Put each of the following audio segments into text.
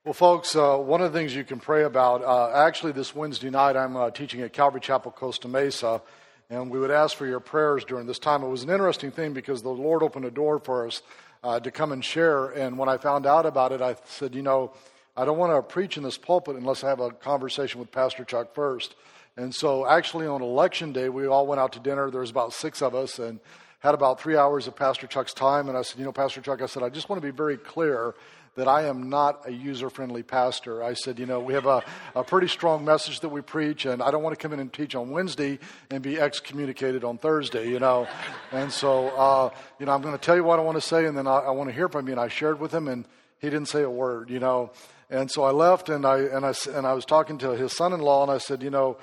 Well, folks, one of the things you can pray about, actually this Wednesday night I'm teaching at Calvary Chapel, Costa Mesa, and we would ask for your prayers during this time. It was an interesting thing because the Lord opened a door for us to come and share, and when I found out about it, I said, I don't want to preach in this pulpit unless I have a conversation with Pastor Chuck first. And so actually on Election Day, we all went out to dinner. There was about 6 of us and had about 3 hours of Pastor Chuck's time, and I said, Pastor Chuck, I just want to be very clear that I am not a user-friendly pastor. I said, we have a pretty strong message that we preach, and I don't want to come in and teach on Wednesday and be excommunicated on Thursday, And so, I'm going to tell you what I want to say, and then I want to hear from you. And I shared with him, and he didn't say a word, And so I left, and I was talking to his son-in-law, and I said,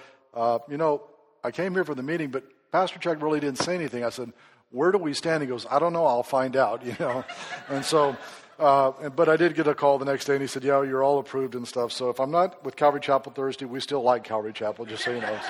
I came here for the meeting, but Pastor Chuck really didn't say anything. I said, where do we stand? He goes, I don't know. I'll find out, And so... but I did get a call the next day, and he said, you're all approved and stuff. So if I'm not with Calvary Chapel Thursday, we still like Calvary Chapel, just so you know.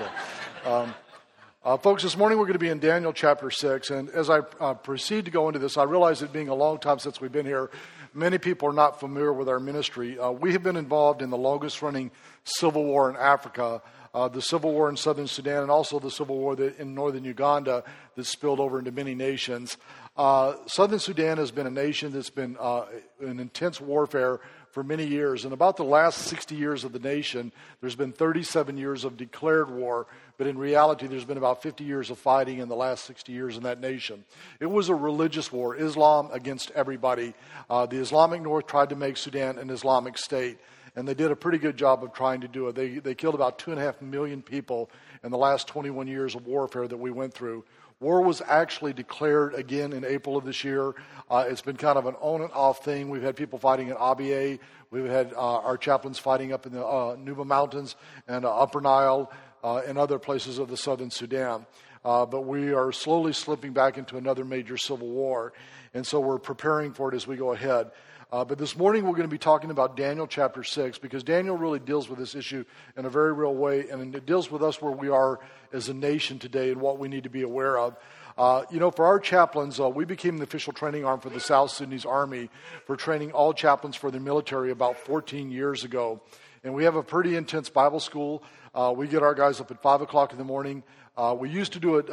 So, folks, this morning we're going to be in Daniel chapter 6. And as I proceed to go into this, I realize it being a long time since we've been here, many people are not familiar with our ministry. We have been involved in the longest-running civil war in Africa, the civil war in southern Sudan, and also the civil war in northern Uganda that spilled over into many nations. Southern Sudan has been a nation that's been in intense warfare for many years. And about the last 60 years of the nation, there's been 37 years of declared war. But in reality, there's been about 50 years of fighting in the last 60 years in that nation. It was a religious war, Islam against everybody. The Islamic North tried to make Sudan an Islamic state. And they did a pretty good job of trying to do it. They killed about 2.5 million people in the last 21 years of warfare that we went through. War was actually declared again in April of this year. It's been kind of an on and off thing. We've had people fighting in Abyei. We've had our chaplains fighting up in the Nuba Mountains and Upper Nile and other places of the southern Sudan. But we are slowly slipping back into another major civil war. And so we're preparing for it as we go ahead. But this morning we're going to be talking about Daniel chapter 6 because Daniel really deals with this issue in a very real way, and it deals with us where we are as a nation today and what we need to be aware of. For our chaplains, we became the official training arm for the South Sudanese Army for training all chaplains for the military about 14 years ago. And we have a pretty intense Bible school. We get our guys up at 5 o'clock in the morning. We used to do it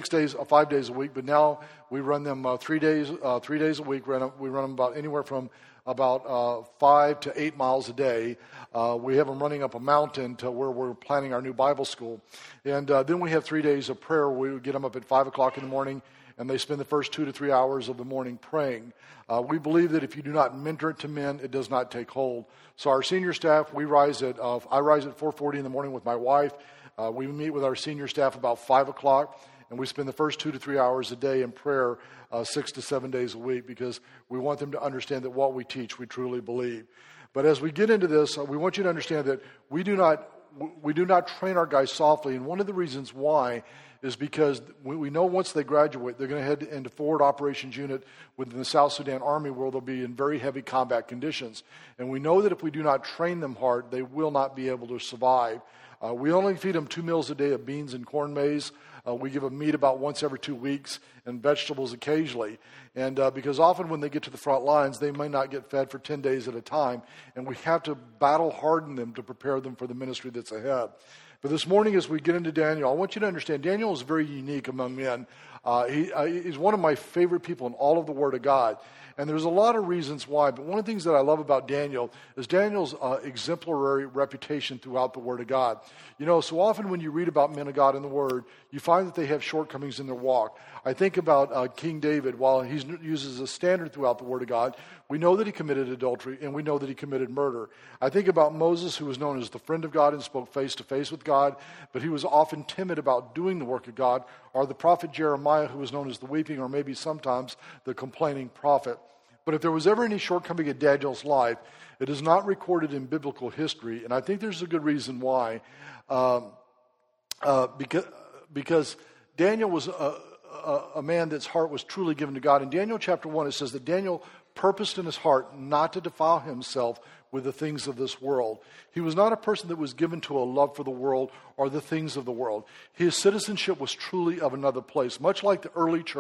5 days a week, but now we run them 3 days a week. We run them about anywhere from about 5 to 8 miles a day. We have them running up a mountain to where we're planning our new Bible school. And then we have 3 days of prayer. We get them up at 5 o'clock in the morning, and they spend the first 2 to 3 hours of the morning praying. We believe that if you do not mentor it to men, it does not take hold. So our senior staff, I rise at 4:40 in the morning with my wife. We meet with our senior staff about 5 o'clock, and we spend the first 2 to 3 hours a day in prayer 6 to 7 days a week because we want them to understand that what we teach, we truly believe. But as we get into this, we want you to understand that we do not train our guys softly, and one of the reasons why is because we know once they graduate, they're going to head into forward operations unit within the South Sudan Army where they'll be in very heavy combat conditions. And we know that if we do not train them hard, they will not be able to survive. We only feed them 2 meals a day of beans and corn maize. We give them meat about once every 2 weeks and vegetables occasionally. And because often when they get to the front lines, they may not get fed for 10 days at a time. And we have to battle harden them to prepare them for the ministry that's ahead. But this morning as we get into Daniel, I want you to understand Daniel is very unique among men. He's one of my favorite people in all of the Word of God. And there's a lot of reasons why, but one of the things that I love about Daniel is Daniel's exemplary reputation throughout the Word of God. So often when you read about men of God in the Word, you find that they have shortcomings in their walk. I think about King David. While he uses a standard throughout the Word of God, we know that he committed adultery, and we know that he committed murder. I think about Moses, who was known as the friend of God and spoke face to face with God, but he was often timid about doing the work of God, or the prophet Jeremiah, who was known as the weeping, or maybe sometimes the complaining prophet. But if there was ever any shortcoming in Daniel's life, it is not recorded in biblical history, and I think there's a good reason why. Because Daniel was a man that's heart was truly given to God. In Daniel chapter 1, it says that Daniel purposed in his heart not to defile himself with the things of this world. He was not a person that was given to a love for the world or the things of the world. His citizenship was truly of another place. Much like the early church,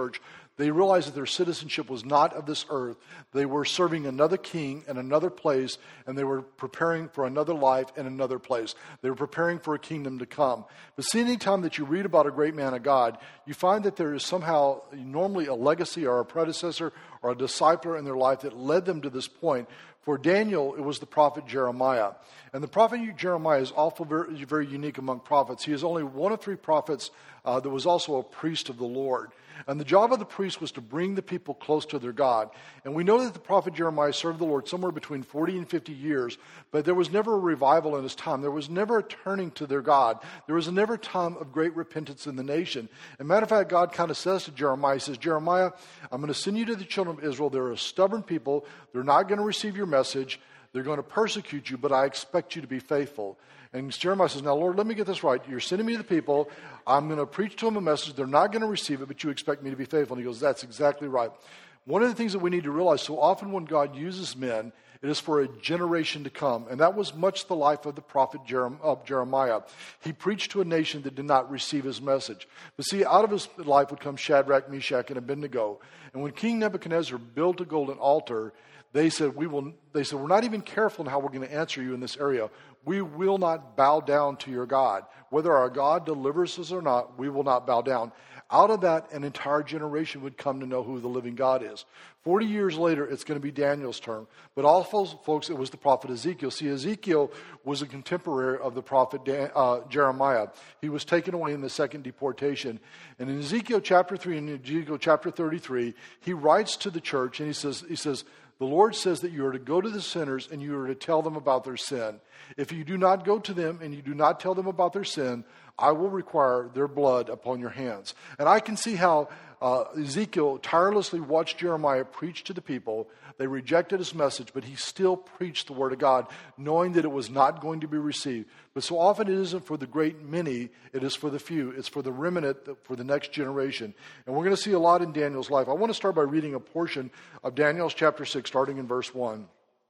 They realized that their citizenship was not of this earth. They were serving another king in another place, and they were preparing for another life in another place. They were preparing for a kingdom to come. But see, any time that you read about a great man of God, you find that there is somehow normally a legacy or a predecessor or a discipler in their life that led them to this point. For Daniel, it was the prophet Jeremiah. And the prophet Jeremiah is also very, very unique among prophets. He is only one of three prophets that was also a priest of the Lord. And the job of the priest was to bring the people close to their God. And we know that the prophet Jeremiah served the Lord somewhere between 40 and 50 years, but there was never a revival in his time. There was never a turning to their God. There was never a time of great repentance in the nation. As a matter of fact, God kind of says to Jeremiah, he says, Jeremiah, I'm going to send you to the children of Israel. They're a stubborn people. They're not going to receive your message. They're going to persecute you, but I expect you to be faithful. And Jeremiah says, now, Lord, let me get this right. You're sending me to the people. I'm going to preach to them a message. They're not going to receive it, but you expect me to be faithful. And he goes, that's exactly right. One of the things that we need to realize, so often when God uses men, it is for a generation to come. And that was much the life of the prophet Jeremiah. He preached to a nation that did not receive his message. But see, out of his life would come Shadrach, Meshach, and Abednego. And when King Nebuchadnezzar built a golden altar, they said, we're not even careful in how we're going to answer you in this area. We will not bow down to your God. Whether our God delivers us or not, we will not bow down. Out of that, an entire generation would come to know who the living God is. 40 years later, it's going to be Daniel's turn. But also, folks, it was the prophet Ezekiel. See, Ezekiel was a contemporary of the prophet Jeremiah. He was taken away in the second deportation. And in Ezekiel chapter 3 and Ezekiel chapter 33, he writes to the church and he says, the Lord says that you are to go to the sinners and you are to tell them about their sin. If you do not go to them and you do not tell them about their sin, I will require their blood upon your hands. And I can see how Ezekiel tirelessly watched Jeremiah preach to the people. They rejected his message, but he still preached the word of God, knowing that it was not going to be received. But so often it isn't for the great many, it is for the few. It's for the remnant, for the next generation. And we're going to see a lot in Daniel's life. I want to start by reading a portion of Daniel's chapter 6, starting in verse 1.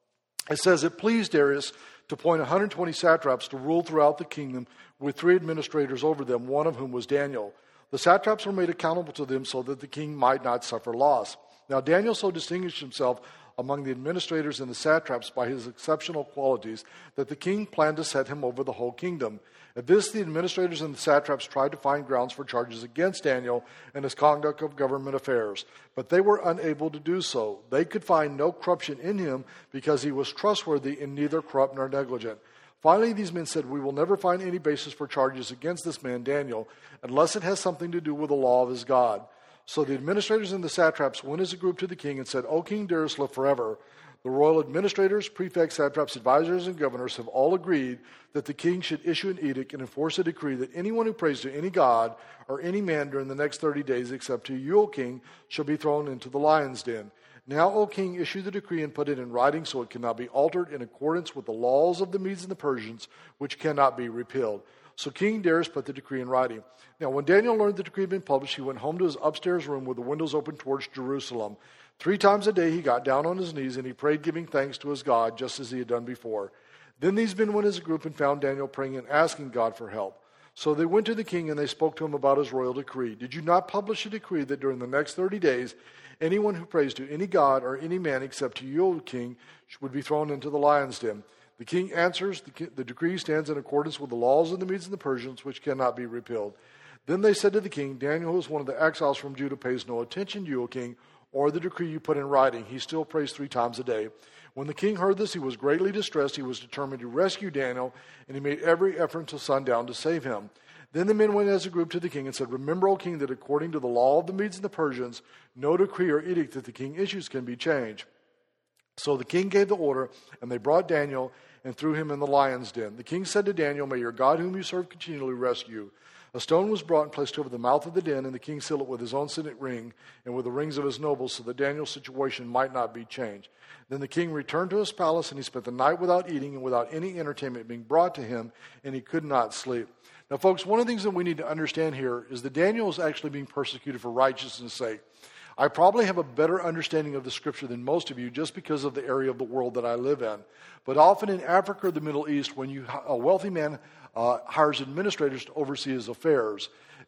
It says, it pleased Darius to appoint 120 satraps to rule throughout the kingdom with 3 administrators over them, one of whom was Daniel. The satraps were made accountable to them so that the king might not suffer loss. Now Daniel so distinguished himself among the administrators and the satraps by his exceptional qualities that the king planned to set him over the whole kingdom. At this, the administrators and the satraps tried to find grounds for charges against Daniel and his conduct of government affairs, but they were unable to do so. They could find no corruption in him because he was trustworthy and neither corrupt nor negligent. Finally, these men said, we will never find any basis for charges against this man, Daniel, unless it has something to do with the law of his God. So the administrators and the satraps went as a group to the king and said, O King Darius, live forever. The royal administrators, prefects, satraps, advisors, and governors have all agreed that the king should issue an edict and enforce a decree that anyone who prays to any god or any man during the next 30 days, except to you, O king, shall be thrown into the lion's den. Now, O king, issue the decree and put it in writing so it cannot be altered in accordance with the laws of the Medes and the Persians, which cannot be repealed. So King Darius put the decree in writing. Now, when Daniel learned the decree had been published, he went home to his upstairs room with the windows open towards Jerusalem. 3 times a day he got down on his knees and he prayed, giving thanks to his God, just as he had done before. Then these men went as a group and found Daniel praying and asking God for help. So they went to the king and they spoke to him about his royal decree. Did you not publish a decree that during the next 30 days, anyone who prays to any god or any man except to you, O king, would be thrown into the lion's den? The king answers, the decree stands in accordance with the laws of the Medes and the Persians, which cannot be repealed. Then they said to the king, Daniel, who is one of the exiles from Judah, pays no attention to you, O king, or the decree you put in writing. He still prays 3 times a day. When the king heard this, he was greatly distressed. He was determined to rescue Daniel, and he made every effort until sundown to save him. Then the men went as a group to the king and said, Remember, O king, that according to the law of the Medes and the Persians, no decree or edict that the king issues can be changed. So the king gave the order, and they brought Daniel and threw him in the lion's den. The king said to Daniel, May your God, whom you serve continually, rescue you. A stone was brought and placed over the mouth of the den, and the king sealed it with his own signet ring and with the rings of his nobles, so that Daniel's situation might not be changed. Then the king returned to his palace, and he spent the night without eating and without any entertainment being brought to him, and he could not sleep. Now, folks, one of the things that we need to understand here is that Daniel is actually being persecuted for righteousness' sake. I probably have a better understanding of the scripture than most of you just because of the area of the world that I live in. But often in Africa or the Middle East, when a wealthy man hires administrators to oversee his affairs,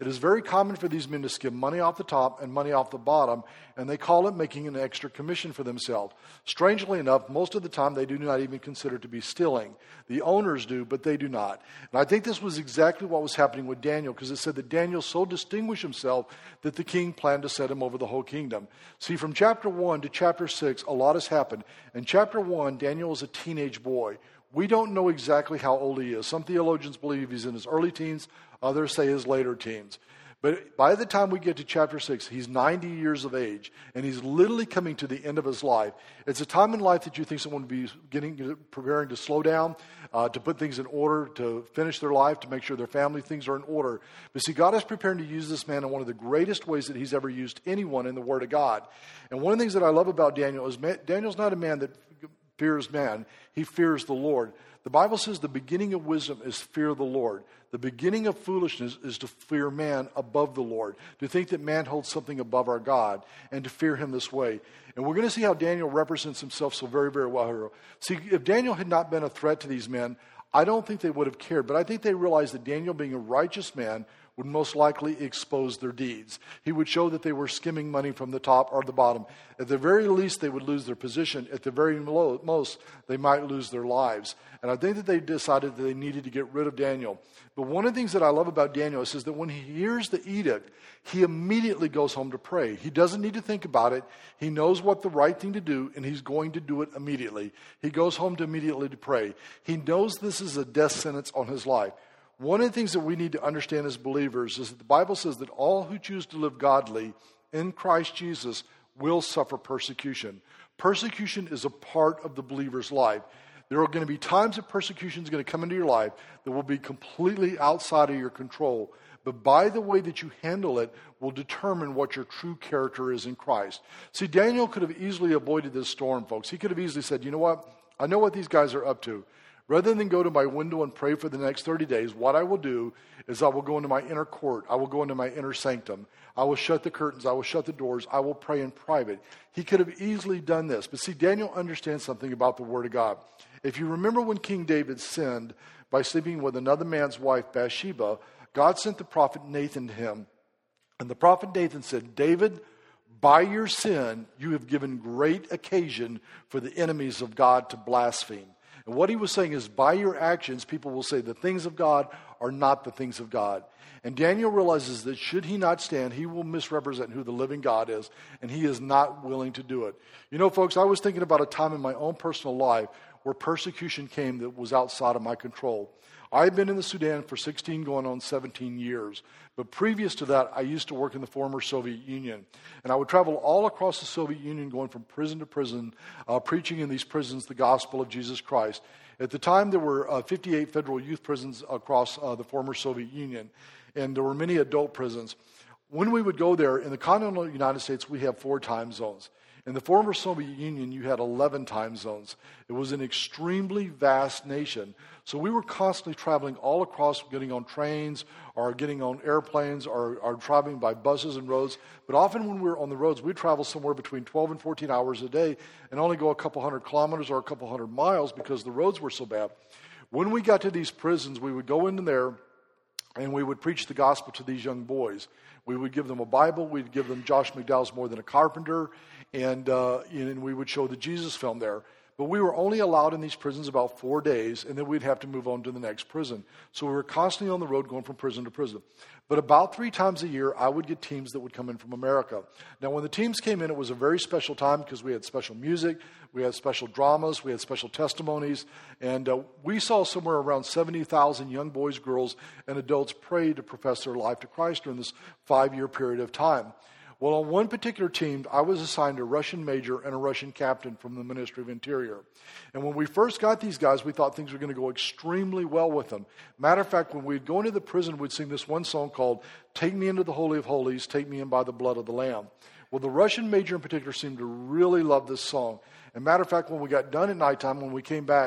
It is very common for these men to skim money off the top and money off the bottom, and they call it making an extra commission for themselves. Strangely enough, most of the time they do not even consider it to be stealing. The owners do, but they do not. And I think this was exactly what was happening with Daniel, because it said that Daniel so distinguished himself that the king planned to set him over the whole kingdom. See, from chapter 1 to chapter 6, a lot has happened. In chapter 1, Daniel is a teenage boy. We don't know exactly how old he is. Some theologians believe he's in his early teens. Others say his later teens. But by the time we get to chapter 6, he's 90 years of age, and he's literally coming to the end of his life. It's a time in life that you think someone would be preparing to slow down, to put things in order, to finish their life, to make sure their family things are in order. But see, God is preparing to use this man in one of the greatest ways that he's ever used anyone in the Word of God. And one of the things that I love about Daniel is Daniel's not a man that fears man. He fears the Lord. The Bible says the beginning of wisdom is fear the Lord. The beginning of foolishness is to fear man above the Lord, to think that man holds something above our God, and to fear him this way. And we're going to see how Daniel represents himself so very, very well here. See, if Daniel had not been a threat to these men, I don't think they would have cared. But I think they realized that Daniel, being a righteous man, would most likely expose their deeds. He would show that they were skimming money from the top or the bottom. At the very least, they would lose their position. At the very most, they might lose their lives. And I think that they decided that they needed to get rid of Daniel. But one of the things that I love about Daniel is that when he hears the edict, he immediately goes home to pray. He doesn't need to think about it. He knows what the right thing to do, and he's going to do it immediately. He goes home to immediately to pray. He knows this is a death sentence on his life. One of the things that we need to understand as believers is that the Bible says that all who choose to live godly in Christ Jesus will suffer persecution. Persecution is a part of the believer's life. There are going to be times that persecution is going to come into your life that will be completely outside of your control. But by the way that you handle it will determine what your true character is in Christ. See, Daniel could have easily avoided this storm, folks. He could have easily said, you know what? I know what these guys are up to. Rather than go to my window and pray for the next 30 days, what I will do is I will go into my inner court. I will go into my inner sanctum. I will shut the curtains. I will shut the doors. I will pray in private. He could have easily done this. But see, Daniel understands something about the Word of God. If you remember when King David sinned by sleeping with another man's wife, Bathsheba, God sent the prophet Nathan to him. And the prophet Nathan said, David, by your sin, you have given great occasion for the enemies of God to blaspheme. And what he was saying is, by your actions, people will say the things of God are not the things of God. And Daniel realizes that should he not stand, he will misrepresent who the living God is, and he is not willing to do it. You know, folks, I was thinking about a time in my own personal life where persecution came that was outside of my control. I've been in the Sudan for 16 going on 17 years. But previous to that, I used to work in the former Soviet Union. And I would travel all across the Soviet Union going from prison to prison, preaching in these prisons the gospel of Jesus Christ. At the time, there were 58 federal youth prisons across the former Soviet Union. And there were many adult prisons. When we would go there, in the continental United States, we have 4 time zones. In the former Soviet Union, you had 11 time zones. It was an extremely vast nation. So we were constantly traveling all across, getting on trains or getting on airplanes or traveling by buses and roads. But often when we were on the roads, we'd travel somewhere between 12 and 14 hours a day and only go a couple hundred kilometers or a couple hundred miles because the roads were so bad. When we got to these prisons, we would go into there and we would preach the gospel to these young boys. We would give them a Bible. We'd give them Josh McDowell's More Than a Carpenter. And we would show the Jesus film there. But we were only allowed in these prisons about 4 days, and then we'd have to move on to the next prison. So we were constantly on the road going from prison to prison. But about 3 times a year, I would get teams that would come in from America. Now, when the teams came in, it was a very special time because we had special music, we had special dramas, we had special testimonies, and we saw somewhere around 70,000 young boys, girls, and adults pray to profess their life to Christ during this 5-year period of time. Well, on one particular team, I was assigned a Russian major and a Russian captain from the Ministry of Interior. And when we first got these guys, we thought things were going to go extremely well with them. Matter of fact, when we'd go into the prison, we'd sing this one song called, Take Me Into the Holy of Holies, Take Me In by the Blood of the Lamb. Well, the Russian major in particular seemed to really love this song. And matter of fact, when we got done at nighttime, when we came back,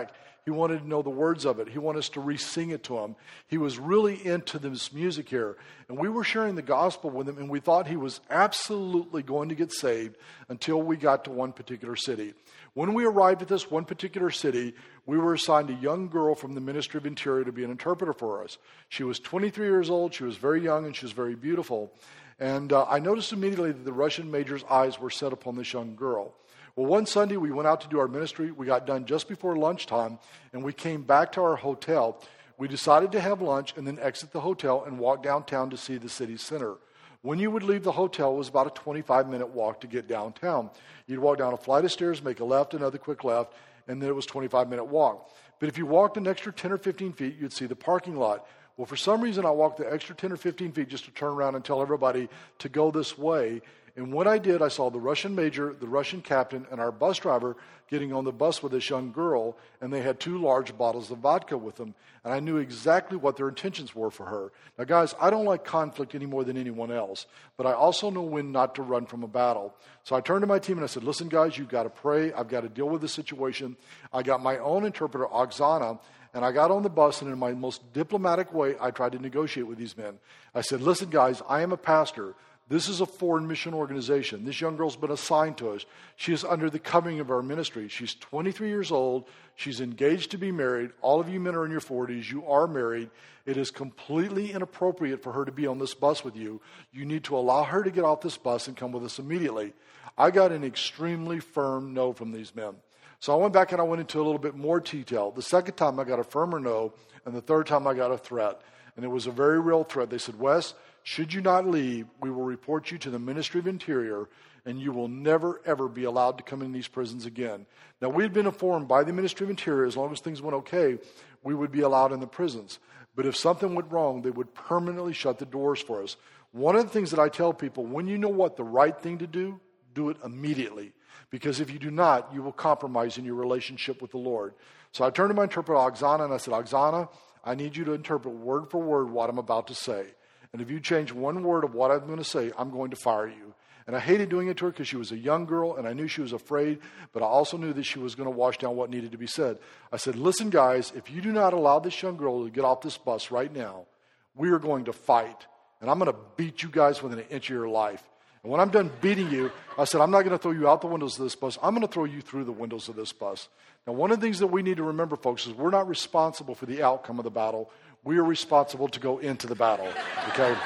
He wanted to know the words of it. He wanted us to re-sing it to him. He was really into this music here. And we were sharing the gospel with him, and we thought he was absolutely going to get saved until we got to one particular city. When we arrived at this one particular city, we were assigned a young girl from the Ministry of Interior to be an interpreter for us. She was 23 years old. She was very young, and she was very beautiful. And I noticed immediately that the Russian major's eyes were set upon this young girl. Well, one Sunday we went out to do our ministry. We got done just before lunchtime, and we came back to our hotel. We decided to have lunch and then exit the hotel and walk downtown to see the city center. When you would leave the hotel, it was about a 25-minute walk to get downtown. You'd walk down a flight of stairs, make a left, another quick left, and then it was a 25-minute walk. But if you walked an extra 10 or 15 feet, you'd see the parking lot. Well, for some reason, I walked the extra 10 or 15 feet just to turn around and tell everybody to go this way. And when I did, I saw the Russian major, the Russian captain, and our bus driver getting on the bus with this young girl, and they had 2 large bottles of vodka with them. And I knew exactly what their intentions were for her. Now, guys, I don't like conflict any more than anyone else, but I also know when not to run from a battle. So I turned to my team and I said, listen, guys, you've got to pray. I've got to deal with the situation. I got my own interpreter, Oksana, and I got on the bus, and in my most diplomatic way, I tried to negotiate with these men. I said, listen, guys, I am a pastor. This is a foreign mission organization. This young girl's been assigned to us. She is under the covering of our ministry. She's 23 years old. She's engaged to be married. All of you men are in your 40s. You are married. It is completely inappropriate for her to be on this bus with you. You need to allow her to get off this bus and come with us immediately. I got an extremely firm no from these men. So I went back and I went into a little bit more detail. The second time I got a firmer no, and the third time I got a threat. And it was a very real threat. They said, Wes, should you not leave, we will report you to the Ministry of Interior, and you will never, ever be allowed to come in these prisons again. Now, we had been informed by the Ministry of Interior, as long as things went okay, we would be allowed in the prisons. But if something went wrong, they would permanently shut the doors for us. One of the things that I tell people, when you know what the right thing to do it immediately. Because if you do not, you will compromise in your relationship with the Lord. So I turned to my interpreter, Oksana, and I said, Oksana, I need you to interpret word for word what I'm about to say. And if you change one word of what I'm going to say, I'm going to fire you. And I hated doing it to her because she was a young girl, and I knew she was afraid, but I also knew that she was going to wash down what needed to be said. I said, listen, guys, if you do not allow this young girl to get off this bus right now, we are going to fight. And I'm going to beat you guys within an inch of your life. And when I'm done beating you, I said, I'm not going to throw you out the windows of this bus. I'm going to throw you through the windows of this bus. Now, one of the things that we need to remember, folks, is we're not responsible for the outcome of the battle. We are responsible to go into the battle, okay?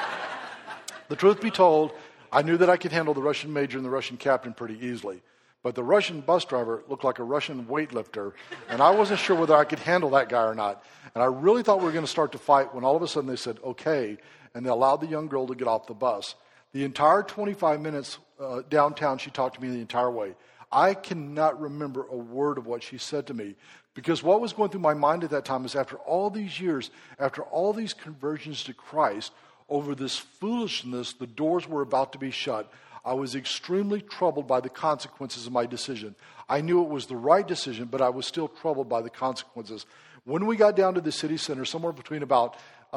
The truth be told, I knew that I could handle the Russian major and the Russian captain pretty easily. But the Russian bus driver looked like a Russian weightlifter, and I wasn't sure whether I could handle that guy or not. And I really thought we were going to start to fight when all of a sudden they said, okay, and they allowed the young girl to get off the bus. The entire 25 minutes downtown, she talked to me the entire way. I cannot remember a word of what she said to me, because what was going through my mind at that time is after all these years, after all these conversions to Christ, over this foolishness, the doors were about to be shut. I was extremely troubled by the consequences of my decision. I knew it was the right decision, but I was still troubled by the consequences. When we got down to the city center, somewhere between about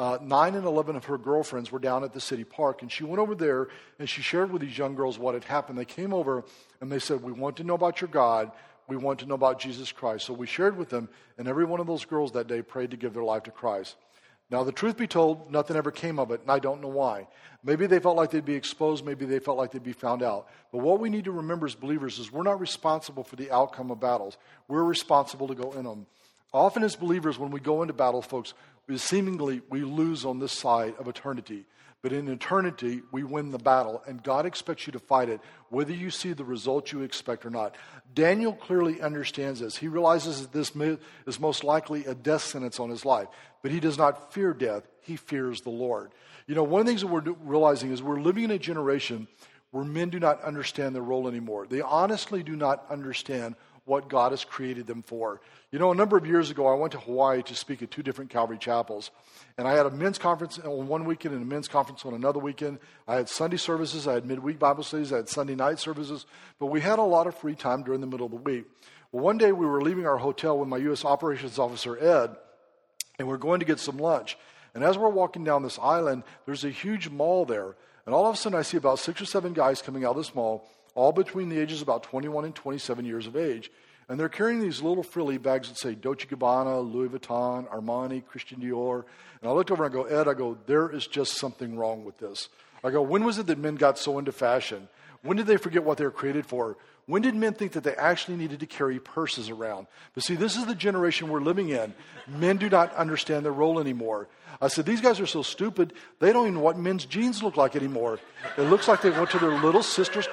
9 and 11 of her girlfriends were down at the city park, and she went over there and she shared with these young girls what had happened. They came over and they said, we want to know about your God. We want to know about Jesus Christ. So we shared with them, and every one of those girls that day prayed to give their life to Christ. Now, the truth be told, nothing ever came of it, and I don't know why. Maybe they felt like they'd be exposed. Maybe they felt like they'd be found out. But what we need to remember as believers is we're not responsible for the outcome of battles. We're responsible to go in them. Often as believers, when we go into battle, folks, seemingly we lose on this side of eternity. But in eternity, we win the battle, and God expects you to fight it, whether you see the result you expect or not. Daniel clearly understands this. He realizes that this is most likely a death sentence on his life, but he does not fear death. He fears the Lord. You know, one of the things that we're realizing is we're living in a generation where men do not understand their role anymore. They honestly do not understand what God has created them for. You know, a number of years ago, I went to Hawaii to speak at 2 different Calvary chapels. And I had a men's conference on one weekend and a men's conference on another weekend. I had Sunday services, I had midweek Bible studies, I had Sunday night services. But we had a lot of free time during the middle of the week. Well, one day we were leaving our hotel with my U.S. Operations Officer, Ed, and we're going to get some lunch. And as we're walking down this island, there's a huge mall there. And all of a sudden I see about 6 or 7 guys coming out of this mall, all between the ages of about 21 and 27 years of age. And they're carrying these little frilly bags that say Dolce & Gabbana, Louis Vuitton, Armani, Christian Dior. And I looked over and I go, Ed, there is just something wrong with this. I go, when was it that men got so into fashion? When did they forget what they were created for? When did men think that they actually needed to carry purses around? But see, this is the generation we're living in. Men do not understand their role anymore. I said, these guys are so stupid, they don't even know what men's jeans look like anymore. It looks like they went to their little sister's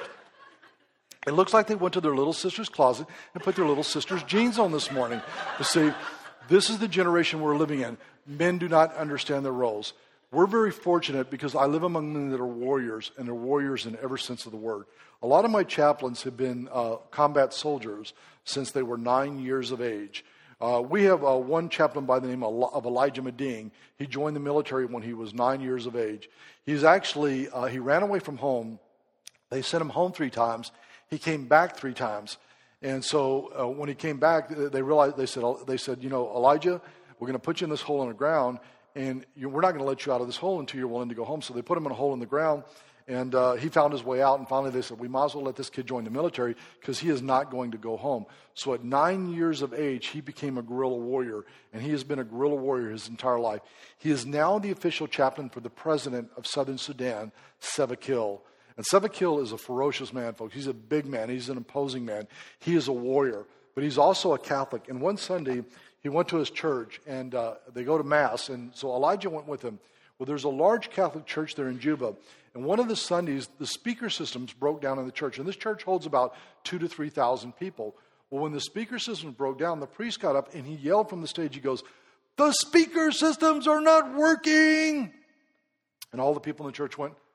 closet and put their little sister's jeans on this morning. But see, this is the generation we're living in. Men do not understand their roles. We're very fortunate because I live among men that are warriors, and they're warriors in every sense of the word. A lot of my chaplains have been combat soldiers since they were 9 years of age. We have one chaplain by the name of Elijah Meding. He joined the military when he was 9 years of age. He's actually, he ran away from home. They sent him home 3 times. He came back 3 times. And so when he came back, they said, you know, Elijah, we're going to put you in this hole in the ground, and we're not going to let you out of this hole until you're willing to go home. So they put him in a hole in the ground, and he found his way out. And finally they said, we might as well let this kid join the military because he is not going to go home. So at 9 years of age, he became a guerrilla warrior, and he has been a guerrilla warrior his entire life. He is now the official chaplain for the president of Southern Sudan, Salva Kiir. And Salva Kiir is a ferocious man, folks. He's a big man. He's an imposing man. He is a warrior, but he's also a Catholic. And one Sunday, he went to his church, and they go to Mass, and so Elijah went with him. Well, there's a large Catholic church there in Juba, and one of the Sundays, the speaker systems broke down in the church, and this church holds about 2,000 to 3,000 people. Well, when the speaker systems broke down, the priest got up, and he yelled from the stage, he goes, "The speaker systems are not working!" And all the people in the church went,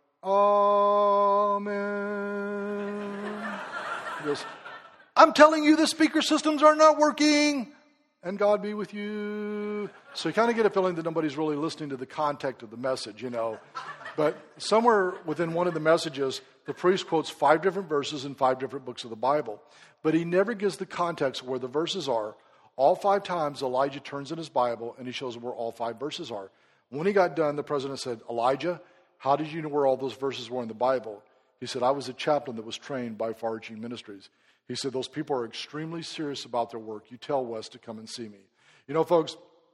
"Amen." He goes, "I'm telling you, the speaker systems are not working. And God be with you." So you kind of get a feeling that nobody's really listening to the context of the message, you know. But somewhere within one of the messages, the priest quotes 5 different verses in 5 different books of the Bible. But he never gives the context of where the verses are. All 5 times, Elijah turns in his Bible and he shows where all 5 verses are. When he got done, the president said, "Elijah, how did you know where all those verses were in the Bible?" He said, "I was a chaplain that was trained by Far-Reaching Ministries." He said, "Those people are extremely serious about their work. You tell Wes to come and see me." You know, folks,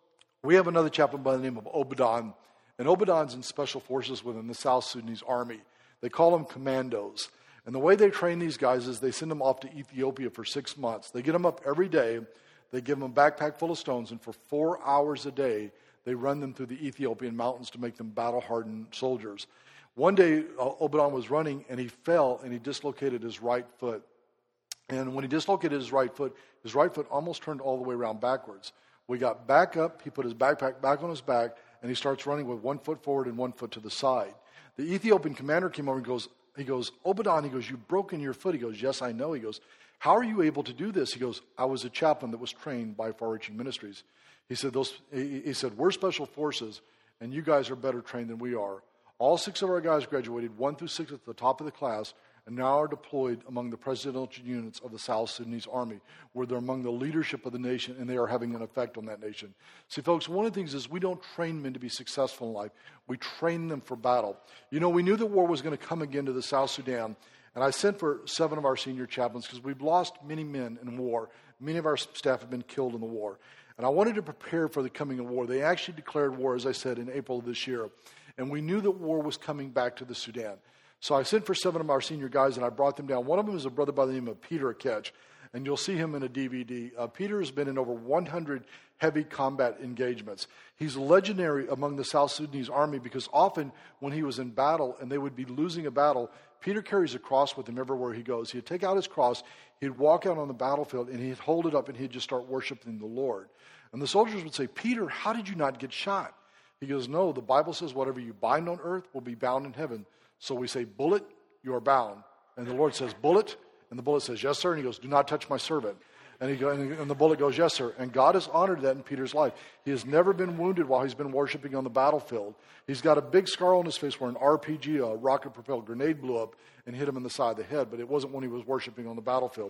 we have another chaplain by the name of Obadon, and Obadon's in special forces within the South Sudanese army. They call them commandos. And the way they train these guys is they send them off to Ethiopia for 6 months. They get them up every day. They give them a backpack full of stones, and for 4 hours a day, they run them through the Ethiopian mountains to make them battle-hardened soldiers. One day, Obadon was running, and he fell, and he dislocated his right foot. And when he dislocated his right foot almost turned all the way around backwards. We got back up, he put his backpack back on his back, and he starts running with 1 foot forward and 1 foot to the side. The Ethiopian commander came over and he goes, "Obadon," he goes, "you've broken your foot." He goes, "Yes, I know." He goes, "How are you able to do this?" He goes, "I was a chaplain that was trained by Far-Reaching Ministries." He said, "We're special forces, and you guys are better trained than we are." All 6 of our guys graduated, 1 through 6 at the top of the class, and now are deployed among the presidential units of the South Sudanese army, where they're among the leadership of the nation, and they are having an effect on that nation. See, folks, one of the things is we don't train men to be successful in life. We train them for battle. You know, we knew that war was going to come again to the South Sudan, and I sent for 7 of our senior chaplains because we've lost many men in war. Many of our staff have been killed in the war. And I wanted to prepare for the coming of war. They actually declared war, as I said, in April of this year. And we knew that war was coming back to the Sudan. So I sent for 7 of our senior guys, and I brought them down. One of them is a brother by the name of Peter Aketch, and you'll see him in a DVD. Peter has been in over 100 heavy combat engagements. He's legendary among the South Sudanese army because often when he was in battle and they would be losing a battle, Peter carries a cross with him everywhere he goes. He'd take out his cross, he'd walk out on the battlefield, and he'd hold it up, and he'd just start worshiping the Lord. And the soldiers would say, "Peter, how did you not get shot?" He goes, "No, the Bible says whatever you bind on earth will be bound in heaven." So we say, "Bullet, you are bound." And the Lord says, "Bullet," and the bullet says, "Yes, sir." And he goes, "Do not touch my servant." And the bullet goes, "Yes, sir." And God has honored that in Peter's life. He has never been wounded while he's been worshiping on the battlefield. He's got a big scar on his face where an RPG, a rocket-propelled grenade, blew up and hit him in the side of the head, but it wasn't when he was worshiping on the battlefield.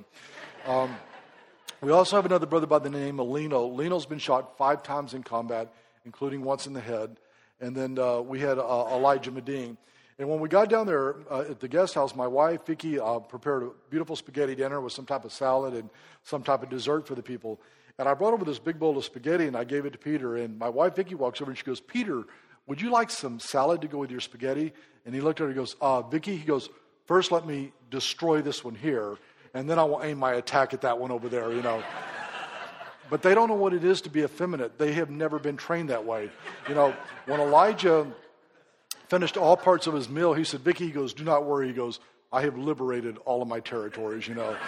We also have another brother by the name of Lino. Lino's been shot 5 times in combat, including once in the head. And then we had Elijah Meding. And when we got down there at the guest house, my wife, Vicki, prepared a beautiful spaghetti dinner with some type of salad and some type of dessert for the people. And I brought over this big bowl of spaghetti, and I gave it to Peter. And my wife, Vicki, walks over, and she goes, "Peter, would you like some salad to go with your spaghetti?" And he looked at her and goes, "Vicki," he goes, "first let me destroy this one here, and then I will aim my attack at that one over there, you know." But they don't know what it is to be effeminate. They have never been trained that way. You know, when Elijah finished all parts of his meal, he said, "Vicki," he goes, "do not worry." He goes, "I have liberated all of my territories, you know."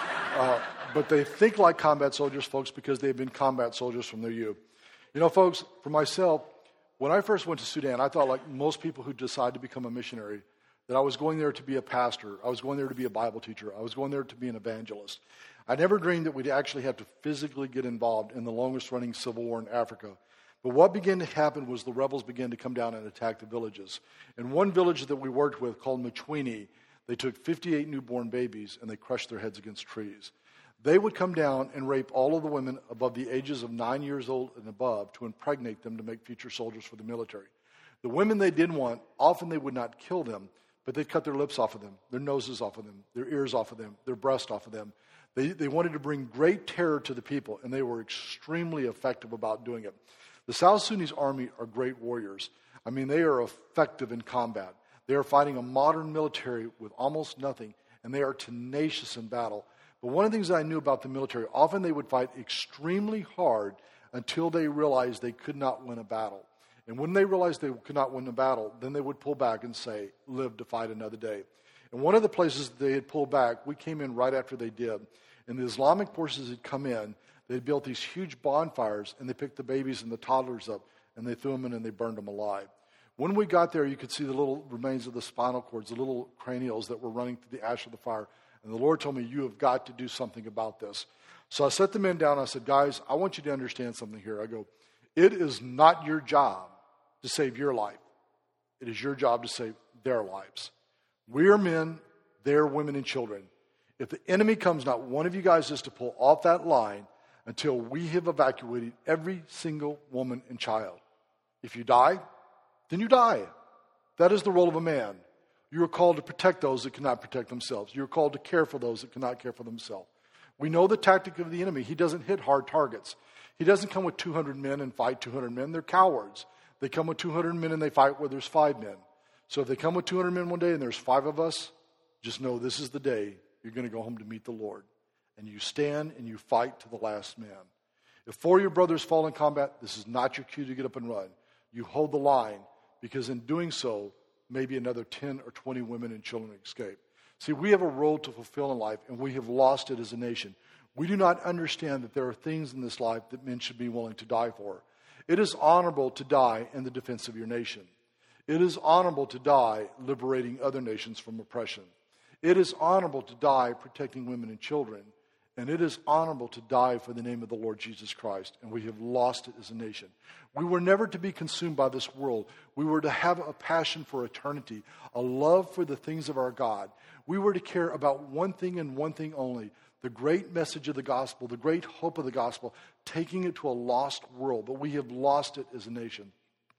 But they think like combat soldiers, folks, because they've been combat soldiers from their youth. You know, folks, for myself, when I first went to Sudan, I thought, like most people who decide to become a missionary, that I was going there to be a pastor. I was going there to be a Bible teacher. I was going there to be an evangelist. I never dreamed that we'd actually have to physically get involved in the longest-running civil war in Africa. But what began to happen was the rebels began to come down and attack the villages. In one village that we worked with called Mchwini, they took 58 newborn babies and they crushed their heads against trees. They would come down and rape all of the women above the ages of 9 years old and above to impregnate them to make future soldiers for the military. The women they didn't want, often they would not kill them, but they'd cut their lips off of them, their noses off of them, their ears off of them, their breast off of them. They wanted to bring great terror to the people, and they were extremely effective about doing it. The South Sudanese army are great warriors. I mean, they are effective in combat. They are fighting a modern military with almost nothing, and they are tenacious in battle. But one of the things I knew about the military, often they would fight extremely hard until they realized they could not win a battle. And when they realized they could not win a battle, then they would pull back and say, "Live to fight another day." And one of the places they had pulled back, we came in right after they did. And the Islamic forces had come in. They built these huge bonfires, and they picked the babies and the toddlers up, and they threw them in, and they burned them alive. When we got there, you could see the little remains of the spinal cords, the little cranials that were running through the ash of the fire. And the Lord told me, "You have got to do something about this." So I set the men down, and I said, "Guys, I want you to understand something here." I go, "It is not your job to save your life. It is your job to save their lives. We are men, they're women and children. If the enemy comes, not one of you guys is to pull off that line until we have evacuated every single woman and child. If you die, then you die. That is the role of a man. You are called to protect those that cannot protect themselves. You are called to care for those that cannot care for themselves." We know the tactic of the enemy. He doesn't hit hard targets. He doesn't come with 200 men and fight 200 men. They're cowards. They come with 200 men and they fight where there's 5 men. So if they come with 200 men one day and there's 5 of us, just know this is the day you're going to go home to meet the Lord. And you stand and you fight to the last man. If 4 of your brothers fall in combat, this is not your cue to get up and run. You hold the line, because in doing so, maybe another 10 or 20 women and children escape. See, we have a role to fulfill in life, and we have lost it as a nation. We do not understand that there are things in this life that men should be willing to die for. It is honorable to die in the defense of your nation. It is honorable to die liberating other nations from oppression. It is honorable to die protecting women and children. And it is honorable to die for the name of the Lord Jesus Christ. And we have lost it as a nation. We were never to be consumed by this world. We were to have a passion for eternity, a love for the things of our God. We were to care about one thing and one thing only, the great message of the gospel, the great hope of the gospel, taking it to a lost world. But we have lost it as a nation.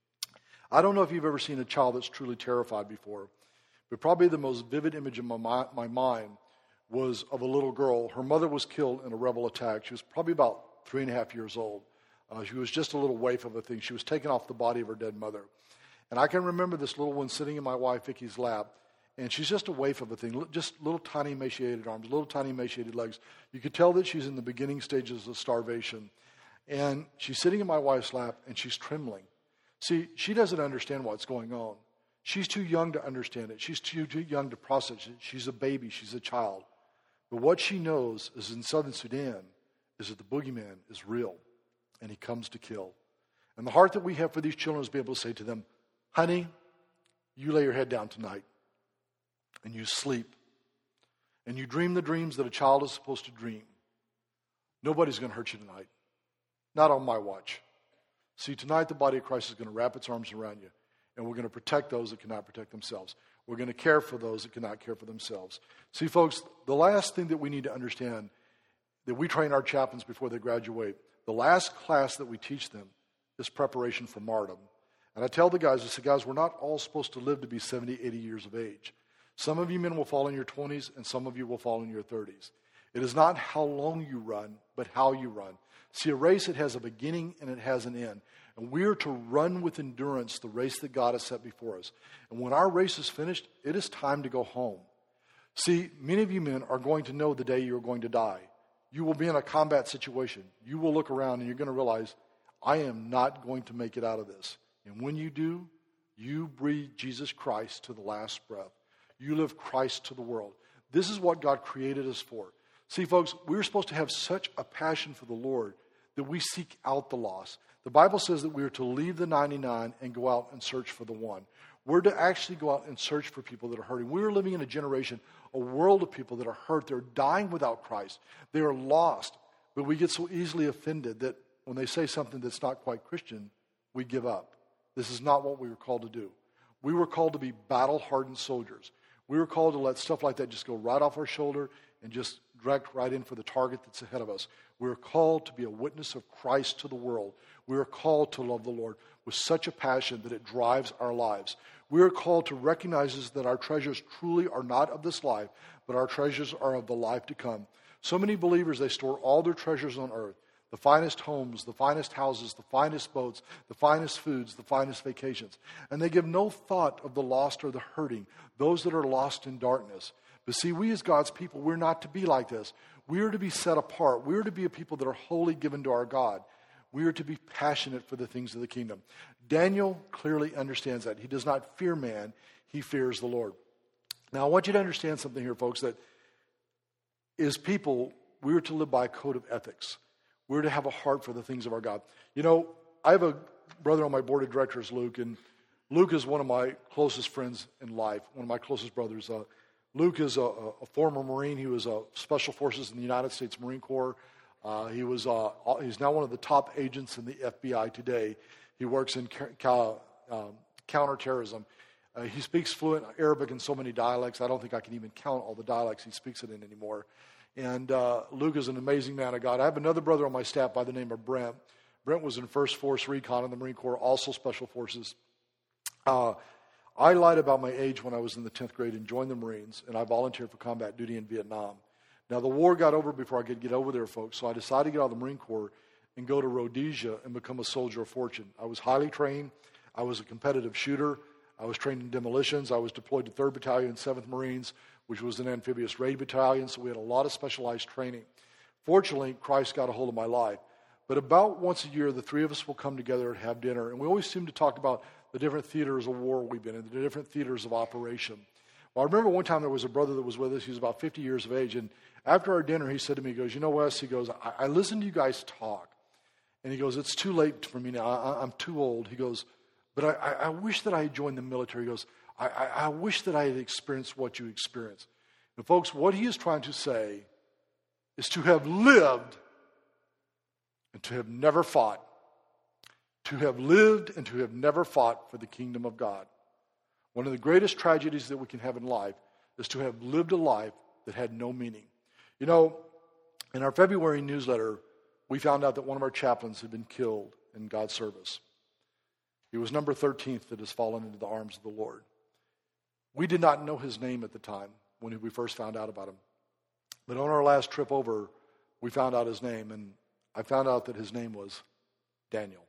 I don't know if you've ever seen a child that's truly terrified before, but probably the most vivid image in my mind was of a little girl. Her mother was killed in a rebel attack. She was probably about 3.5 years old. She was just a little waif of a thing. She was taken off the body of her dead mother. And I can remember this little one sitting in my wife Vicki's lap, and she's just a waif of a thing, just little tiny emaciated arms, little tiny emaciated legs. You could tell that she's in the beginning stages of starvation. And she's sitting in my wife's lap, and she's trembling. See, she doesn't understand what's going on. She's too young to understand it. She's too young to process it. She's a baby. She's a child. But what she knows is in southern Sudan is that the boogeyman is real, and he comes to kill. And the heart that we have for these children is to be able to say to them, "Honey, you lay your head down tonight, and you sleep, and you dream the dreams that a child is supposed to dream. Nobody's going to hurt you tonight. Not on my watch. See, tonight the body of Christ is going to wrap its arms around you, and we're going to protect those that cannot protect themselves. We're going to care for those that cannot care for themselves." See, folks, the last thing that we need to understand, that we train our chaplains before they graduate, the last class that we teach them is preparation for martyrdom. And I tell the guys, I say, guys, we're not all supposed to live to be 70, 80 years of age. Some of you men will fall in your 20s, and some of you will fall in your 30s. It is not how long you run, but how you run. See, a race, it has a beginning and it has an end. And we are to run with endurance the race that God has set before us. And when our race is finished, it is time to go home. See, many of you men are going to know the day you're going to die. You will be in a combat situation. You will look around and you're going to realize, I am not going to make it out of this. And when you do, you breathe Jesus Christ to the last breath. You live Christ to the world. This is what God created us for. See, folks, we're supposed to have such a passion for the Lord that we seek out the lost. The Bible says that we are to leave the 99 and go out and search for the one. We're to actually go out and search for people that are hurting. We're living in a generation, a world of people that are hurt. They're dying without Christ. They are lost. But we get so easily offended that when they say something that's not quite Christian, we give up. This is not what we were called to do. We were called to be battle-hardened soldiers. We were called to let stuff like that just go right off our shoulder and just direct right in for the target that's ahead of us. We are called to be a witness of Christ to the world. We are called to love the Lord with such a passion that it drives our lives. We are called to recognize that our treasures truly are not of this life, but our treasures are of the life to come. So many believers, they store all their treasures on earth. The finest homes, the finest houses, the finest boats, the finest foods, the finest vacations. And they give no thought of the lost or the hurting, those that are lost in darkness. But see, we as God's people, we're not to be like this. We are to be set apart. We are to be a people that are wholly given to our God. We are to be passionate for the things of the kingdom. Daniel clearly understands that. He does not fear man, he fears the Lord. Now, I want you to understand something here, folks, that as people, we are to live by a code of ethics. We're to have a heart for the things of our God. You know, I have a brother on my board of directors, Luke, and Luke is one of my closest friends in life, one of my closest brothers. Luke is a former Marine. He was Special Forces in the United States Marine Corps. He's now one of the top agents in the FBI today. He works in counterterrorism. He speaks fluent Arabic in so many dialects. I don't think I can even count all the dialects he speaks it in anymore. And Luke is an amazing man of God. I have another brother on my staff by the name of Brent. Brent was in First Force Recon in the Marine Corps, also Special Forces. I lied about my age when I was in the 10th grade and joined the Marines, and I volunteered for combat duty in Vietnam. Now, the war got over before I could get over there, folks, so I decided to get out of the Marine Corps and go to Rhodesia and become a soldier of fortune. I was highly trained. I was a competitive shooter. I was trained in demolitions. I was deployed to 3rd Battalion, 7th Marines, which was an amphibious raid battalion, so we had a lot of specialized training. Fortunately, Christ got a hold of my life. But about once a year, the three of us will come together and have dinner, and we always seem to talk about the different theaters of war we've been in, the different theaters of operation. Well, I remember one time there was a brother that was with us. He was about 50 years of age, and after our dinner, he said to me, he goes, you know, Wes, he goes, I listen to you guys talk, and he goes, it's too late for me now. I'm too old. He goes, but I wish that I had joined the military. He goes, I wish that I had experienced what you experienced. And folks, what he is trying to say is to have lived and to have never fought. To have lived and to have never fought for the kingdom of God. One of the greatest tragedies that we can have in life is to have lived a life that had no meaning. You know, in our February newsletter, we found out that one of our chaplains had been killed in God's service. He was number 13th that has fallen into the arms of the Lord. We did not know his name at the time when we first found out about him. But on our last trip over, we found out his name, and I found out that his name was Daniel.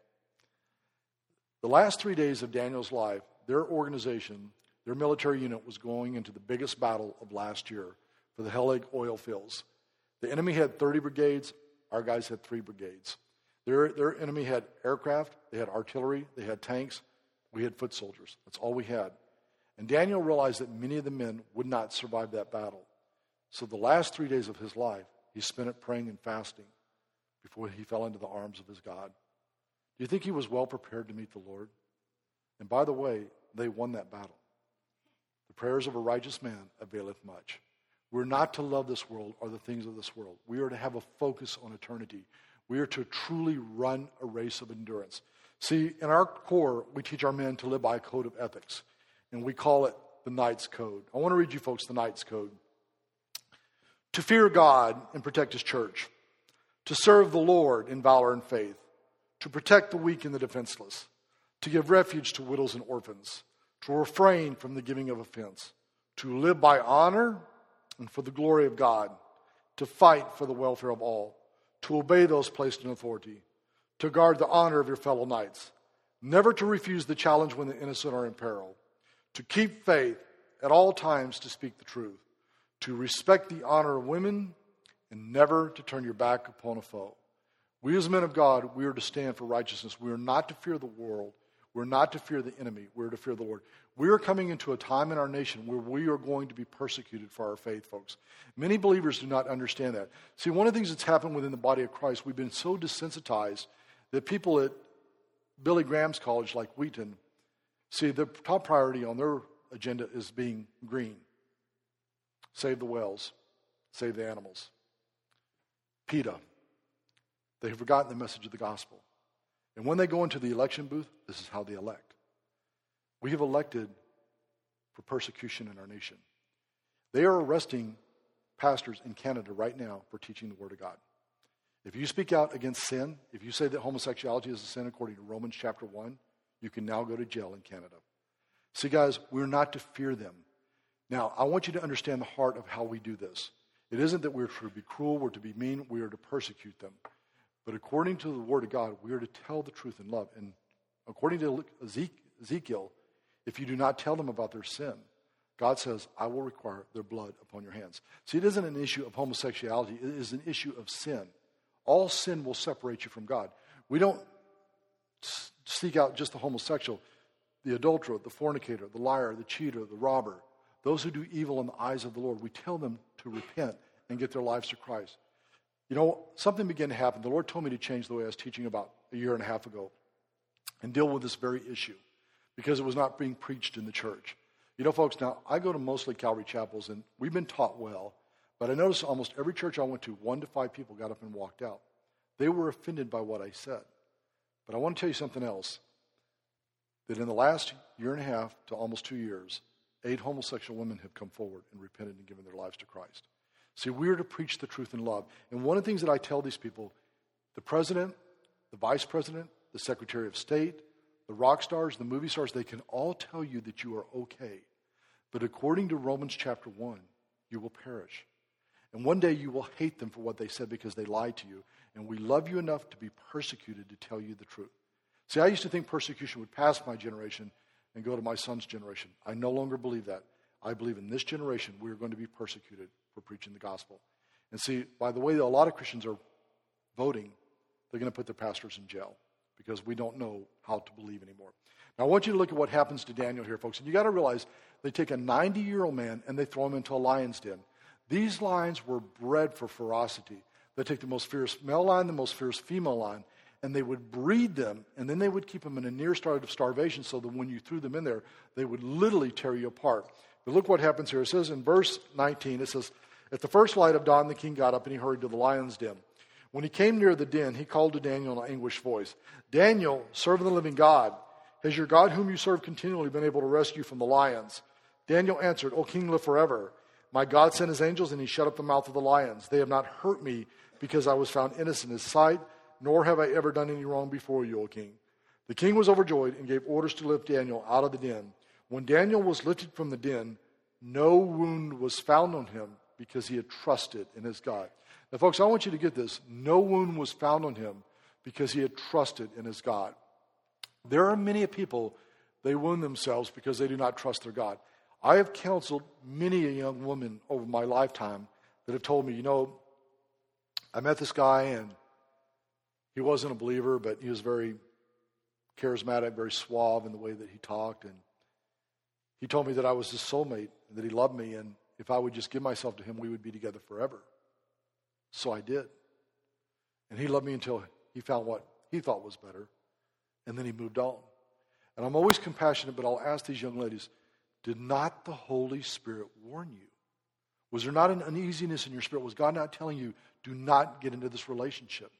The last 3 days of Daniel's life, their organization, their military unit was going into the biggest battle of last year for the Helig oil fields. The enemy had 30 brigades. Our guys had 3 brigades. Their enemy had aircraft, they had artillery, they had tanks. We had foot soldiers. That's all we had. And Daniel realized that many of the men would not survive that battle. So the last 3 days of his life, he spent it praying and fasting before he fell into the arms of his God. Do you think he was well prepared to meet the Lord? And by the way, they won that battle. The prayers of a righteous man availeth much. We're not to love this world or the things of this world. We are to have a focus on eternity. We are to truly run a race of endurance. See, in our Corps, we teach our men to live by a code of ethics, and we call it the Knight's Code. I want to read you folks the Knight's Code. To fear God and protect his church, to serve the Lord in valor and faith, to protect the weak and the defenseless, to give refuge to widows and orphans, to refrain from the giving of offense, to live by honor and for the glory of God, to fight for the welfare of all, to obey those placed in authority, to guard the honor of your fellow knights, never to refuse the challenge when the innocent are in peril, to keep faith at all times, to speak the truth, to respect the honor of women, and never to turn your back upon a foe. We as men of God, we are to stand for righteousness. We are not to fear the world. We're not to fear the enemy. We're to fear the Lord. We are coming into a time in our nation where we are going to be persecuted for our faith, folks. Many believers do not understand that. See, one of the things that's happened within the body of Christ, we've been so desensitized that people at Billy Graham's college, like Wheaton, see, the top priority on their agenda is being green. Save the whales. Save the animals. PETA. They have forgotten the message of the gospel. And when they go into the election booth, this is how they elect. We have elected for persecution in our nation. They are arresting pastors in Canada right now for teaching the Word of God. If you speak out against sin, if you say that homosexuality is a sin according to Romans chapter 1, you can now go to jail in Canada. See, guys, we're not to fear them. Now, I want you to understand the heart of how we do this. It isn't that we're to be cruel, we're to be mean, we are to persecute them. But according to the Word of God, we are to tell the truth in love. And according to Ezekiel, if you do not tell them about their sin, God says, I will require their blood upon your hands. See, it isn't an issue of homosexuality. It is an issue of sin. All sin will separate you from God. We don't seek out just the homosexual, the adulterer, the fornicator, the liar, the cheater, the robber, those who do evil in the eyes of the Lord. We tell them to repent and get their lives to Christ. You know, something began to happen. The Lord told me to change the way I was teaching about a year and a half ago and deal with this very issue because it was not being preached in the church. You know, folks, now I go to mostly Calvary chapels, and we've been taught well, but I noticed almost every church I went to, 1 to 5 people got up and walked out. They were offended by what I said. But I want to tell you something else, that in the last year and a half to almost 2 years, 8 homosexual women have come forward and repented and given their lives to Christ. See, we are to preach the truth in love. And one of the things that I tell these people, the president, the vice president, the secretary of state, the rock stars, the movie stars, they can all tell you that you are okay. But according to Romans chapter 1, you will perish. And one day you will hate them for what they said because they lied to you. And we love you enough to be persecuted to tell you the truth. See, I used to think persecution would pass my generation and go to my son's generation. I no longer believe that. I believe in this generation we are going to be persecuted for preaching the gospel. And see, by the way a lot of Christians are voting, they're going to put their pastors in jail because we don't know how to believe anymore. Now, I want you to look at what happens to Daniel here, folks. And you got to realize they take a 90-year-old man and they throw him into a lion's den. These lions were bred for ferocity. They take the most fierce male lion, the most fierce female lion, and they would breed them, and then they would keep them in a near state of starvation so that when you threw them in there, they would literally tear you apart. But look what happens here. It says in verse 19, it says, at the first light of dawn, the king got up and he hurried to the lion's den. When he came near the den, he called to Daniel in an anguished voice, Daniel, servant of the living God, has your God whom you serve continually been able to rescue from the lions? Daniel answered, O king, live forever. My God sent his angels and he shut up the mouth of the lions. They have not hurt me because I was found innocent in his sight, nor have I ever done any wrong before you, O king. The king was overjoyed and gave orders to lift Daniel out of the den. When Daniel was lifted from the den, no wound was found on him because he had trusted in his God. Now, folks, I want you to get this. No wound was found on him because he had trusted in his God. There are many people, they wound themselves because they do not trust their God. I have counseled many a young woman over my lifetime that have told me, you know, I met this guy and he wasn't a believer, but he was very charismatic, very suave in the way that he talked. And he told me that I was his soulmate and that he loved me. And if I would just give myself to him, we would be together forever. So I did. And he loved me until he found what he thought was better. And then he moved on. And I'm always compassionate, but I'll ask these young ladies, did not the Holy Spirit warn you? Was there not an uneasiness in your spirit? Was God not telling you, do not get into this relationship?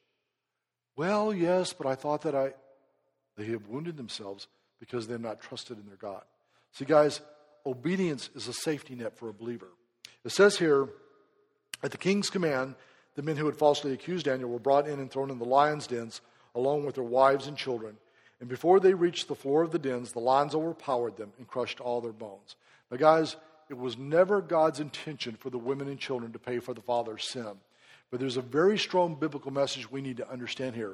Well, yes, but I thought that they have wounded themselves because they've not trusted in their God. See, guys, obedience is a safety net for a believer. It says here, at the king's command, the men who had falsely accused Daniel were brought in and thrown in the lions' dens along with their wives and children. And before they reached the floor of the dens, the lions overpowered them and crushed all their bones. Now, guys, it was never God's intention for the women and children to pay for the father's sin. But there's a very strong biblical message we need to understand here.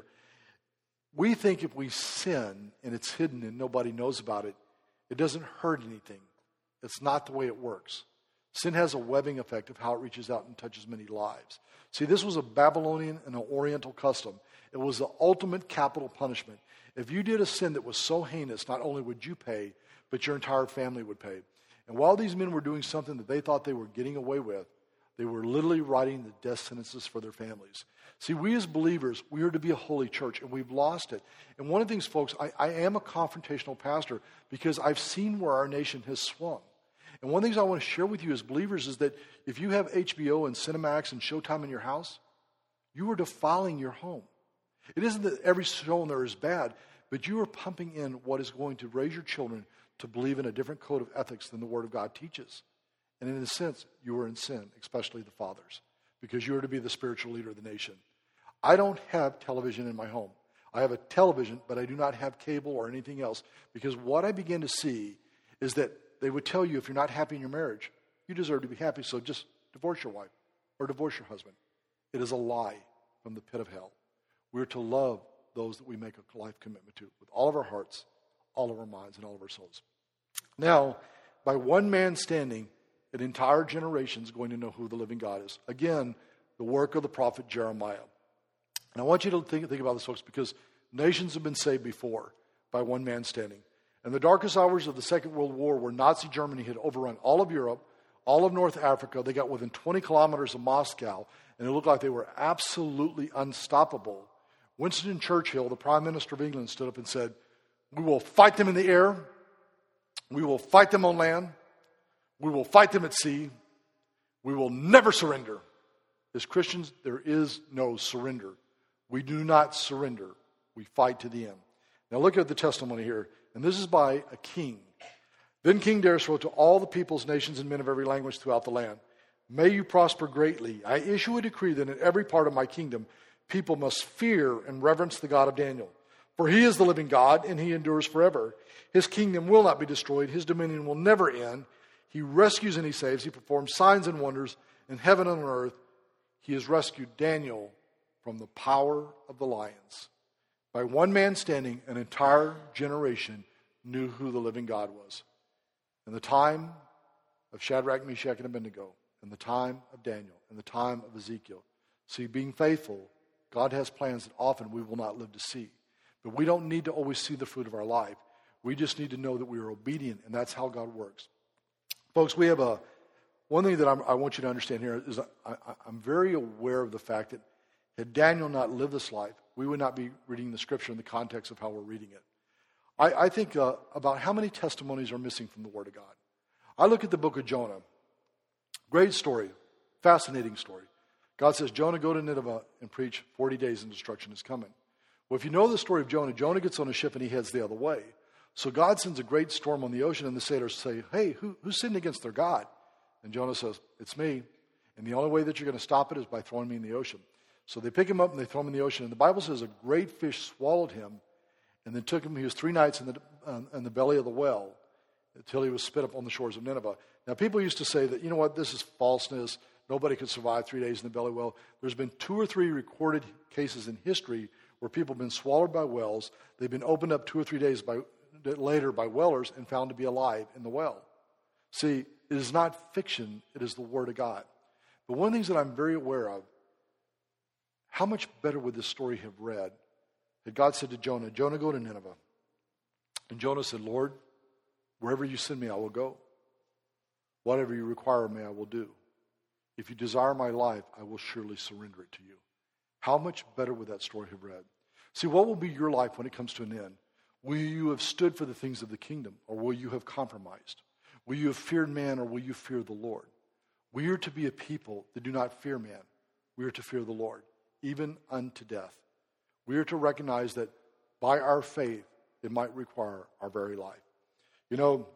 We think if we sin and it's hidden and nobody knows about it, it doesn't hurt anything. It's not the way it works. Sin has a webbing effect of how it reaches out and touches many lives. See, this was a Babylonian and an Oriental custom. It was the ultimate capital punishment. If you did a sin that was so heinous, not only would you pay, but your entire family would pay. And while these men were doing something that they thought they were getting away with, they were literally writing the death sentences for their families. See, we as believers, we are to be a holy church, and we've lost it. And one of the things, folks, I am a confrontational pastor because I've seen where our nation has swung. And one of the things I want to share with you as believers is that if you have HBO and Cinemax and Showtime in your house, you are defiling your home. It isn't that every show in there is bad, but you are pumping in what is going to raise your children to believe in a different code of ethics than the Word of God teaches. And in a sense, you are in sin, especially the fathers, because you are to be the spiritual leader of the nation. I don't have television in my home. I have a television, but I do not have cable or anything else, because what I begin to see is that they would tell you if you're not happy in your marriage, you deserve to be happy, so just divorce your wife or divorce your husband. It is a lie from the pit of hell. We're to love those that we make a life commitment to with all of our hearts, all of our minds, and all of our souls. Now, by one man standing, an entire generation is going to know who the living God is. Again, the work of the prophet Jeremiah. And I want you to think about this, folks, because nations have been saved before by one man standing. In the darkest hours of the Second World War, where Nazi Germany had overrun all of Europe, all of North Africa, they got within 20 kilometers of Moscow, and it looked like they were absolutely unstoppable. Winston Churchill, the Prime Minister of England, stood up and said, "We will fight them in the air. We will fight them on land. We will fight them at sea. We will never surrender." As Christians, there is no surrender. We do not surrender. We fight to the end. Now look at the testimony here. And this is by a king. Then King Darius wrote to all the peoples, nations, and men of every language throughout the land, "May you prosper greatly. I issue a decree that in every part of my kingdom, people must fear and reverence the God of Daniel. For he is the living God, and he endures forever. His kingdom will not be destroyed. His dominion will never end. He rescues and he saves. He performs signs and wonders in heaven and on earth. He has rescued Daniel from the power of the lions." By one man standing, an entire generation knew who the living God was. In the time of Shadrach, Meshach, and Abednego, in the time of Daniel, in the time of Ezekiel. See, being faithful, God has plans that often we will not live to see. But we don't need to always see the fruit of our life. We just need to know that we are obedient, and that's how God works. Folks, we have one thing that I want you to understand here is I'm very aware of the fact that had Daniel not lived this life, we would not be reading the scripture in the context of how we're reading it. I think about how many testimonies are missing from the Word of God. I look at the book of Jonah. Great story. Fascinating story. God says, "Jonah, go to Nineveh and preach 40 days and destruction is coming." Well, if you know the story of Jonah, Jonah gets on a ship and he heads the other way. So God sends a great storm on the ocean, and the sailors say, "Hey, who's sinned against their God?" And Jonah says, "It's me. And the only way that you're going to stop it is by throwing me in the ocean." So they pick him up and they throw him in the ocean. And the Bible says a great fish swallowed him and then took him. He was 3 nights in the belly of the well until he was spit up on the shores of Nineveh. Now, people used to say that, you know what, this is falseness. Nobody could survive 3 days in the belly well. There's been 2 or 3 recorded cases in history where people have been swallowed by whales. They've been opened up 2 or 3 days later by whalers and found to be alive in the well. See, it is not fiction. It is the Word of God. But one of the things that I'm very aware of, how much better would this story have read had God said to Jonah, "Jonah, go to Nineveh." And Jonah said, "Lord, wherever you send me, I will go. Whatever you require of me, I will do. If you desire my life, I will surely surrender it to you." How much better would that story have read? See, what will be your life when it comes to an end? Will you have stood for the things of the kingdom, or will you have compromised? Will you have feared man, or will you fear the Lord? We are to be a people that do not fear man. We are to fear the Lord, even unto death. We are to recognize that by our faith, it might require our very life. You know,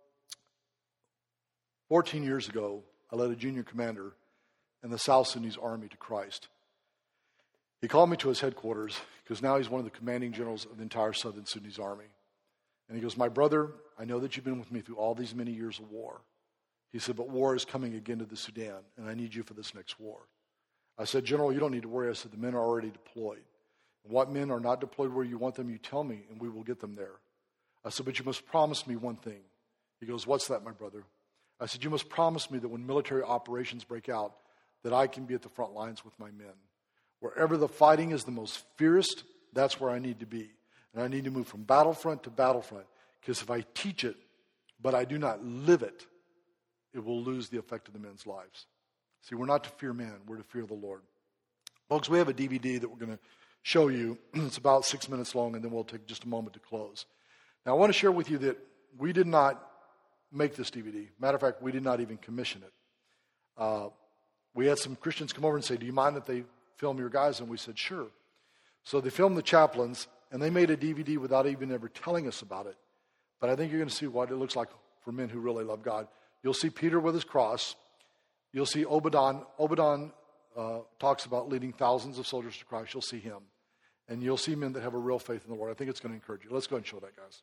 14 years ago, I led a junior commander in the South Sudanese Army to Christ. He called me to his headquarters because now he's one of the commanding generals of the entire Southern Sudanese army. And he goes, my brother, I know that you've been with me through all these many years of war. He said, but war is coming again to the Sudan, and I need you for this next war. I said, General, you don't need to worry. I said, the men are already deployed. And what men are not deployed where you want them, you tell me, and we will get them there. I said, but you must promise me one thing. He goes, what's that, my brother? I said, you must promise me that when military operations break out, that I can be at the front lines with my men. Wherever the fighting is the most fierce, that's where I need to be. And I need to move from battlefront to battlefront. Because if I teach it, but I do not live it, it will lose the effect of the men's lives. See, we're not to fear man, we're to fear the Lord. Folks, we have a DVD that we're going to show you. It's about 6 minutes long, and then we'll take just a moment to close. Now, I want to share with you that we did not make this DVD. Matter of fact, we did not even commission it. We had some Christians come over and say, do you mind if they film your guys? And we said, sure. So they filmed the chaplains, and they made a DVD without even ever telling us about it. But I think you're going to see what it looks like for men who really love God. You'll see Peter with his cross. You'll see Obadon. Obadon talks about leading thousands of soldiers to Christ. You'll see him. And you'll see men that have a real faith in the Lord. I think it's going to encourage you. Let's go ahead and show that, guys.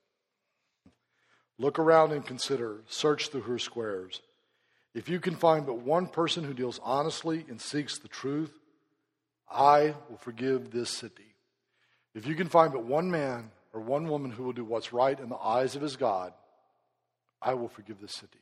Look around and consider. Search through her squares. If you can find but one person who deals honestly and seeks the truth, I will forgive this city. If you can find but one man or one woman who will do what's right in the eyes of his God, I will forgive this city.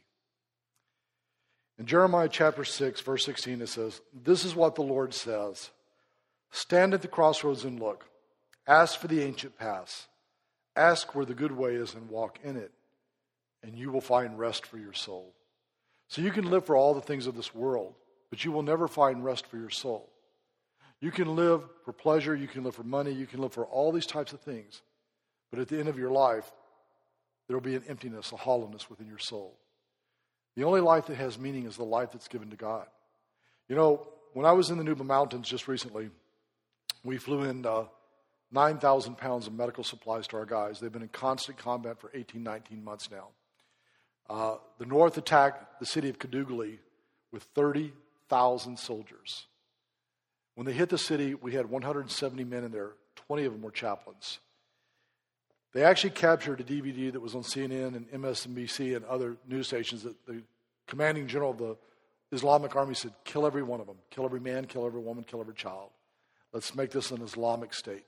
In Jeremiah chapter 6, verse 16, it says, this is what the Lord says. Stand at the crossroads and look. Ask for the ancient paths. Ask where the good way is and walk in it, and you will find rest for your soul. So you can live for all the things of this world, but you will never find rest for your soul. You can live for pleasure, you can live for money, you can live for all these types of things, but at the end of your life, there will be an emptiness, a hollowness within your soul. The only life that has meaning is the life that's given to God. You know, when I was in the Nuba Mountains just recently, we flew in 9,000 pounds of medical supplies to our guys. They've been in constant combat for 18, 19 months now. The North attacked the city of Kadugli with 30,000 soldiers. When they hit the city, we had 170 men in there. 20 of them were chaplains. They actually captured a DVD that was on CNN and MSNBC and other news stations that the commanding general of the Islamic army said, kill every one of them. Kill every man, kill every woman, kill every child. Let's make this an Islamic state.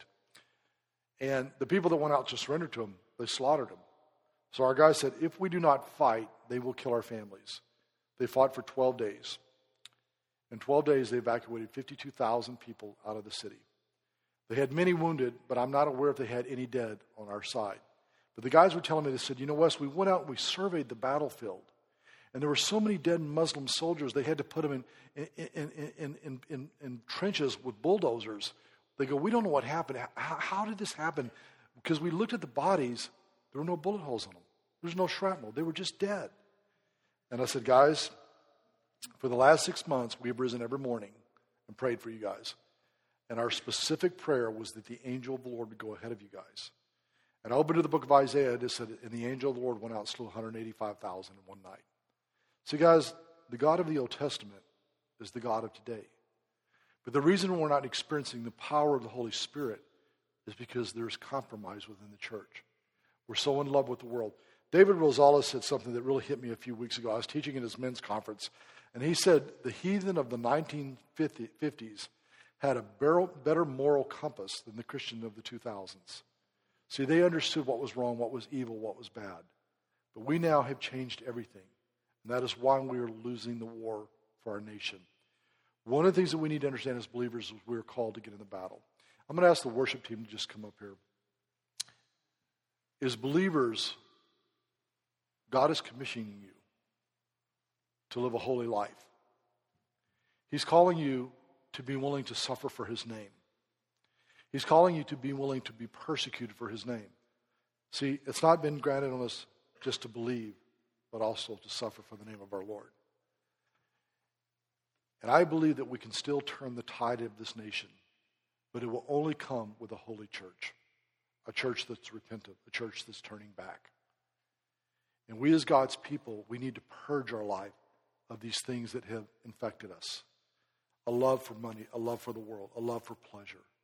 And the people that went out to surrender to them, they slaughtered them. So our guys said, if we do not fight, they will kill our families. They fought for 12 days. In 12 days, they evacuated 52,000 people out of the city. They had many wounded, but I'm not aware if they had any dead on our side. But the guys were telling me, they said, you know, Wes, we went out and we surveyed the battlefield. And there were so many dead Muslim soldiers, they had to put them in trenches with bulldozers. They go, we don't know what happened. How did this happen? Because we looked at the bodies, there were no bullet holes in them. There was no shrapnel. They were just dead. And I said, guys, for the last 6 months, we have risen every morning and prayed for you guys. And our specific prayer was that the angel of the Lord would go ahead of you guys. And I opened to the book of Isaiah, it said, and the angel of the Lord went out and slew 185,000 in one night. See, guys, the God of the Old Testament is the God of today. But the reason we're not experiencing the power of the Holy Spirit is because there's compromise within the church. We're so in love with the world. David Rosales said something that really hit me a few weeks ago. I was teaching at his men's conference, and he said the heathen of the 1950s had a better moral compass than the Christian of the 2000s. See, they understood what was wrong, what was evil, what was bad. But we now have changed everything. And that is why we are losing the war for our nation. One of the things that we need to understand as believers is we're called to get in the battle. I'm going to ask the worship team to just come up here. As believers, God is commissioning you to live a holy life. He's calling you to be willing to suffer for his name. He's calling you to be willing to be persecuted for his name. See, it's not been granted on us just to believe, but also to suffer for the name of our Lord. And I believe that we can still turn the tide of this nation, but it will only come with a holy church, a church that's repentant, a church that's turning back. And we as God's people, we need to purge our life of these things that have infected us. A love for money, a love for the world, a love for pleasure.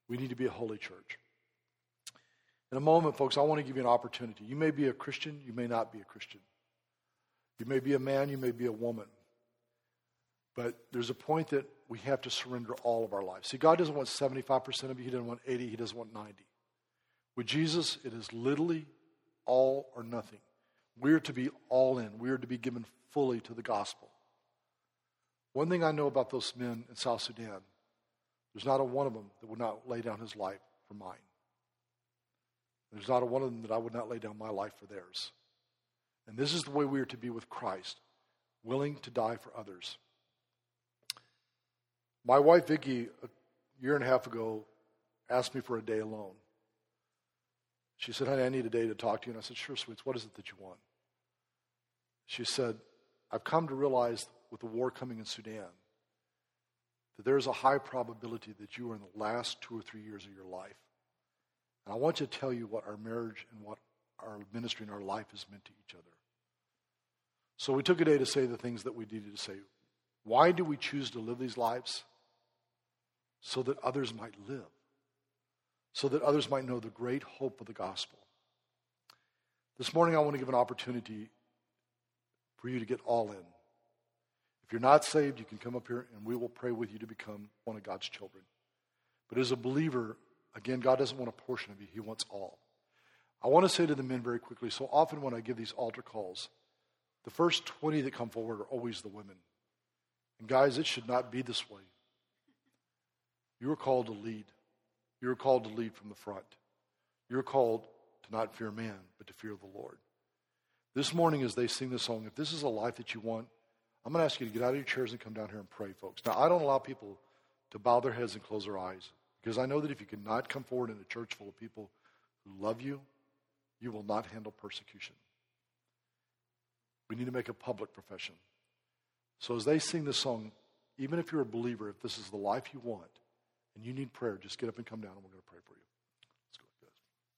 We need to be a holy church. In a moment, folks, I want to give you an opportunity. You may be a Christian, you may not be a Christian. You may be a man, you may be a woman. But there's a point that we have to surrender all of our lives. See, God doesn't want 75% of you. He doesn't want 80. He doesn't want 90. With Jesus, it is literally all or nothing. We are to be all in. We are to be given fully to the gospel. One thing I know about those men in South Sudan, there's not a one of them that would not lay down his life for mine. There's not a one of them that I would not lay down my life for theirs. And this is the way we are to be with Christ, willing to die for others. My wife, Vicki, a year and a half ago, asked me for a day alone. She said, honey, I need a day to talk to you. And I said, sure, sweets, what is it that you want? She said, I've come to realize with the war coming in Sudan that there is a high probability that you are in the last 2 or 3 years of your life. And I want to tell you what our marriage and what our ministry and our life has meant to each other. So we took a day to say the things that we needed to say. Why do we choose to live these lives? So that others might live. So that others might know the great hope of the gospel. This morning I want to give an opportunity for you to get all in. If you're not saved, you can come up here and we will pray with you to become one of God's children. But as a believer, again, God doesn't want a portion of you. He wants all. I want to say to the men very quickly, so often when I give these altar calls, the first 20 that come forward are always the women. And guys, it should not be this way. You are called to lead. You are called to lead from the front. You are called to not fear man, but to fear the Lord. This morning as they sing this song, if this is a life that you want, I'm going to ask you to get out of your chairs and come down here and pray, folks. Now, I don't allow people to bow their heads and close their eyes, because I know that if you cannot come forward in a church full of people who love you, you will not handle persecution. We need to make a public profession. So as they sing this song, even if you're a believer, if this is the life you want, and you need prayer, just get up and come down and we're going to pray for you. Let's go like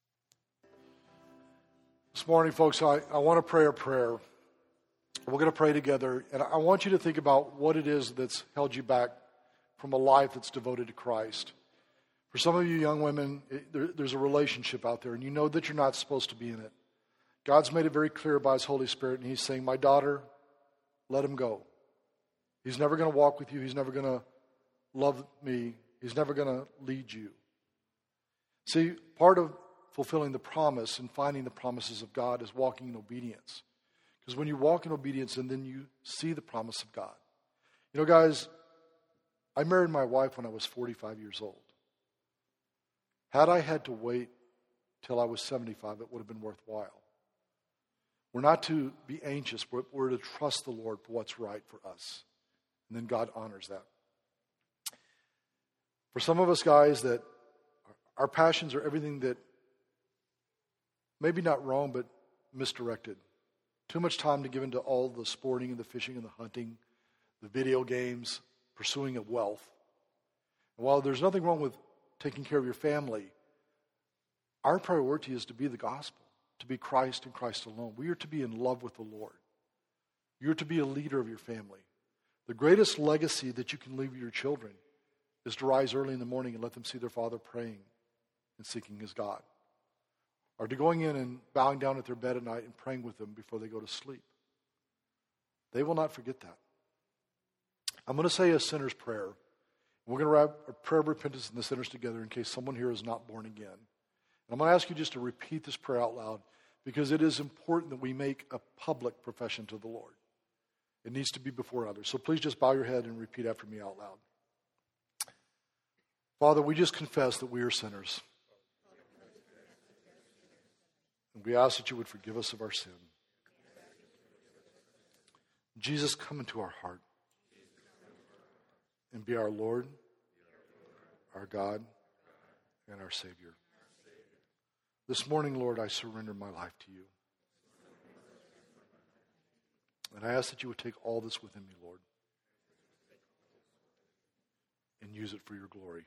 this. This morning, folks, I want to pray a prayer. We're going to pray together, and I want you to think about what it is that's held you back from a life that's devoted to Christ. For some of you young women, there's a relationship out there, and you know that you're not supposed to be in it. God's made it very clear by His Holy Spirit, and He's saying, my daughter, let him go. He's never going to walk with you. He's never going to love me. He's never going to lead you. See, part of fulfilling the promise and finding the promises of God is walking in obedience. Because when you walk in obedience and then you see the promise of God. You know, guys, I married my wife when I was 45 years old. Had I had to wait till I was 75, it would have been worthwhile. We're not to be anxious. We're to trust the Lord for what's right for us. And then God honors that. For some of us guys, that our passions are everything that maybe not wrong, but misdirected. Too much time to give into all the sporting and the fishing and the hunting, the video games, pursuing of wealth. And while there's nothing wrong with taking care of your family, our priority is to be the gospel, to be Christ and Christ alone. We are to be in love with the Lord. You're to be a leader of your family. The greatest legacy that you can leave your children is to rise early in the morning and let them see their father praying and seeking his God. Or to going in and bowing down at their bed at night and praying with them before they go to sleep. They will not forget that. I'm going to say a sinner's prayer. We're going to wrap a prayer of repentance and the sinners together in case someone here is not born again. And I'm going to ask you just to repeat this prayer out loud, because it is important that we make a public profession to the Lord. It needs to be before others. So please just bow your head and repeat after me out loud. Father, we just confess that we are sinners. And we ask that you would forgive us of our sin. Jesus, come into our heart and be our Lord, our God, and our Savior. This morning, Lord, I surrender my life to you. And I ask that you would take all that's within me, Lord, and use it for your glory.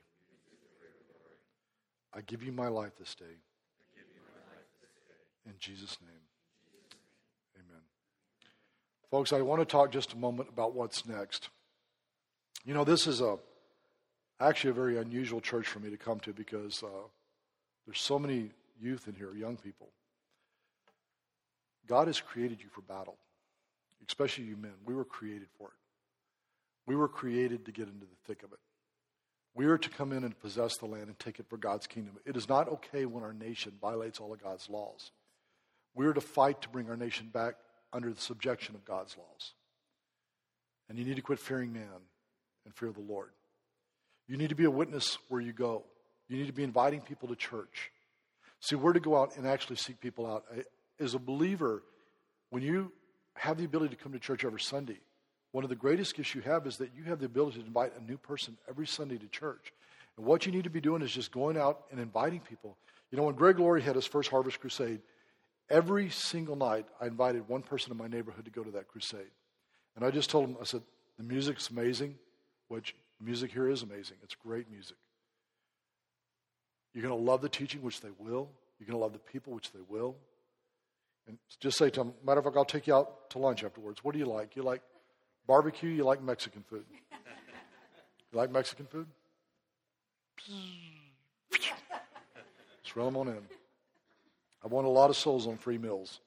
I give you my life this day. In Jesus' name, amen. Folks, I want to talk just a moment about what's next. You know, this is a actually a very unusual church for me to come to because there's so many youth in here, young people. God has created you for battle, especially you men. We were created for it. We were created to get into the thick of it. We are to come in and possess the land and take it for God's kingdom. It is not okay when our nation violates all of God's laws. We are to fight to bring our nation back under the subjection of God's laws. And you need to quit fearing man and fear the Lord. You need to be a witness where you go. You need to be inviting people to church. See, we're to go out and actually seek people out. As a believer, when you have the ability to come to church every Sunday, one of the greatest gifts you have is that you have the ability to invite a new person every Sunday to church. And what you need to be doing is just going out and inviting people. You know, when Greg Laurie had his first Harvest Crusade, every single night I invited one person in my neighborhood to go to that crusade. And I just told him, I said, the music's amazing, which music here is amazing. It's great music. You're going to love the teaching, which they will. You're going to love the people, which they will. And just say to them, matter of fact, I'll take you out to lunch afterwards. What do you like? You like barbecue? You like Mexican food? You like Mexican food? Just run them on in. I want a lot of souls on free meals.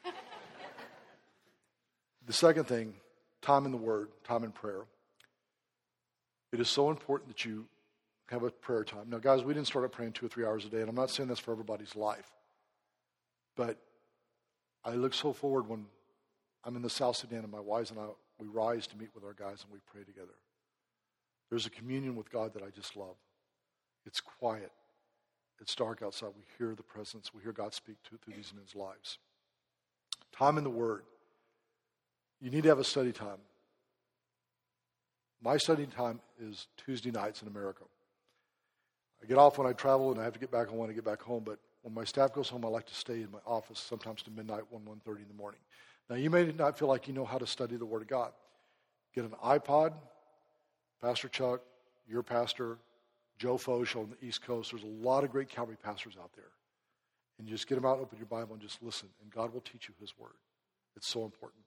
The second thing, time in the Word, time in prayer. It is so important that you have a prayer time. Now, guys, we didn't start out praying 2 or 3 hours a day, and I'm not saying that's for everybody's life. But I look so forward when I'm in the South Sudan and my wives and I, we rise to meet with our guys and we pray together. There's a communion with God that I just love. It's quiet. It's dark outside. We hear the presence. We hear God speak through these men's lives. Time in the Word. You need to have a study time. My study time is Tuesday nights in America. I get off when I travel and I have to get back home when I get back home, but when my staff goes home, I like to stay in my office sometimes to midnight, 1:30 in the morning. Now, you may not feel like you know how to study the Word of God. Get an iPod, Pastor Chuck, your pastor, Joe Foch on the East Coast. There's a lot of great Calvary pastors out there. And you just get them out, open your Bible, and just listen, and God will teach you His Word. It's so important.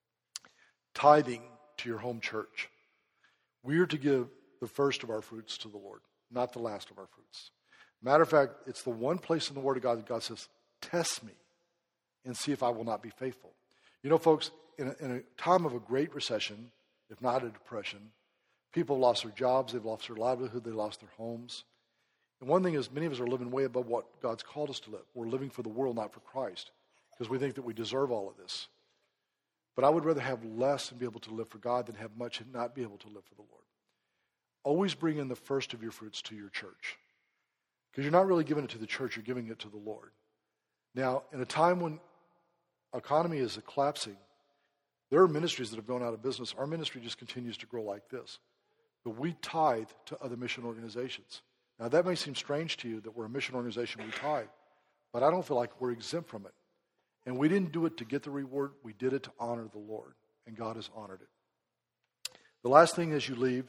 Tithing to your home church. We are to give the first of our fruits to the Lord, not the last of our fruits. Matter of fact, it's the one place in the Word of God that God says, test me and see if I will not be faithful. You know, folks, in a time of a great recession, if not a depression, people have lost their jobs, they've lost their livelihood, they lost their homes. And one thing is, many of us are living way above what God's called us to live. We're living for the world, not for Christ, because we think that we deserve all of this. But I would rather have less and be able to live for God than have much and not be able to live for the Lord. Always bring in the first of your fruits to your church. Because you're not really giving it to the church, you're giving it to the Lord. Now, in a time when economy is collapsing, there are ministries that have gone out of business. Our ministry just continues to grow like this. But we tithe to other mission organizations. Now, that may seem strange to you that we're a mission organization, we tithe. But I don't feel like we're exempt from it. And we didn't do it to get the reward. We did it to honor the Lord. And God has honored it. The last thing as you leave,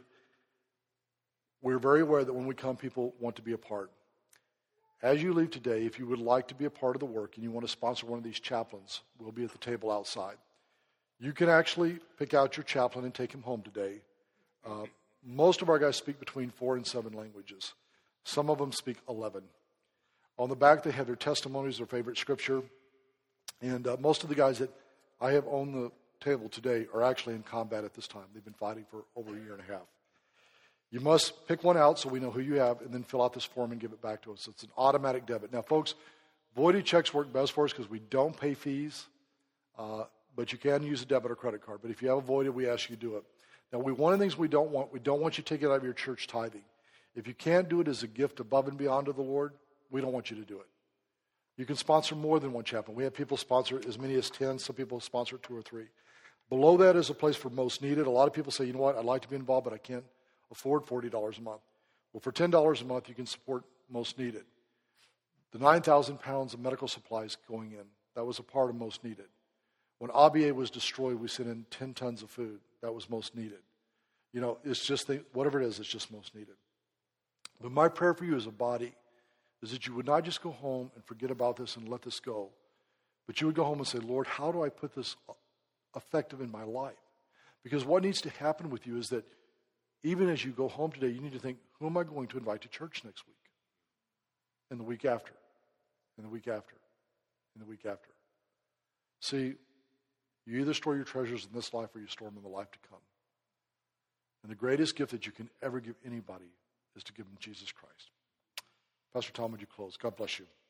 we're very aware that when we come, people want to be a part. As you leave today, if you would like to be a part of the work and you want to sponsor one of these chaplains, we'll be at the table outside. You can actually pick out your chaplain and take him home today. Most of our guys speak between 4 and 7 languages. Some of them speak 11. On the back, they have their testimonies, their favorite scripture. And most of the guys that I have on the table today are actually in combat at this time. They've been fighting for over a year and a half. You must pick one out so we know who you have and then fill out this form and give it back to us. It's an automatic debit. Now, folks, voided checks work best for us because we don't pay fees, but you can use a debit or credit card. But if you have a voided, we ask you to do it. Now, one of the things we don't want you to take it out of your church tithing. If you can't do it as a gift above and beyond to the Lord, we don't want you to do it. You can sponsor more than one chaplain. We have people sponsor as many as 10. Some people sponsor 2 or 3. Below that is a place for most needed. A lot of people say, you know what, I'd like to be involved, but I can't afford $40 a month. Well, for $10 a month, you can support most needed. The 9,000 pounds of medical supplies going in, that was a part of most needed. When Abia was destroyed, we sent in 10 tons of food. That was most needed. You know, it's just, whatever it is, it's just most needed. But my prayer for you as a body is that you would not just go home and forget about this and let this go, but you would go home and say, Lord, how do I put this effective in my life? Because what needs to happen with you is that even as you go home today, you need to think, who am I going to invite to church next week? And the week after? And the week after? And the week after? See, you either store your treasures in this life or you store them in the life to come. And the greatest gift that you can ever give anybody is to give them Jesus Christ. Pastor Tom, would you close? God bless you.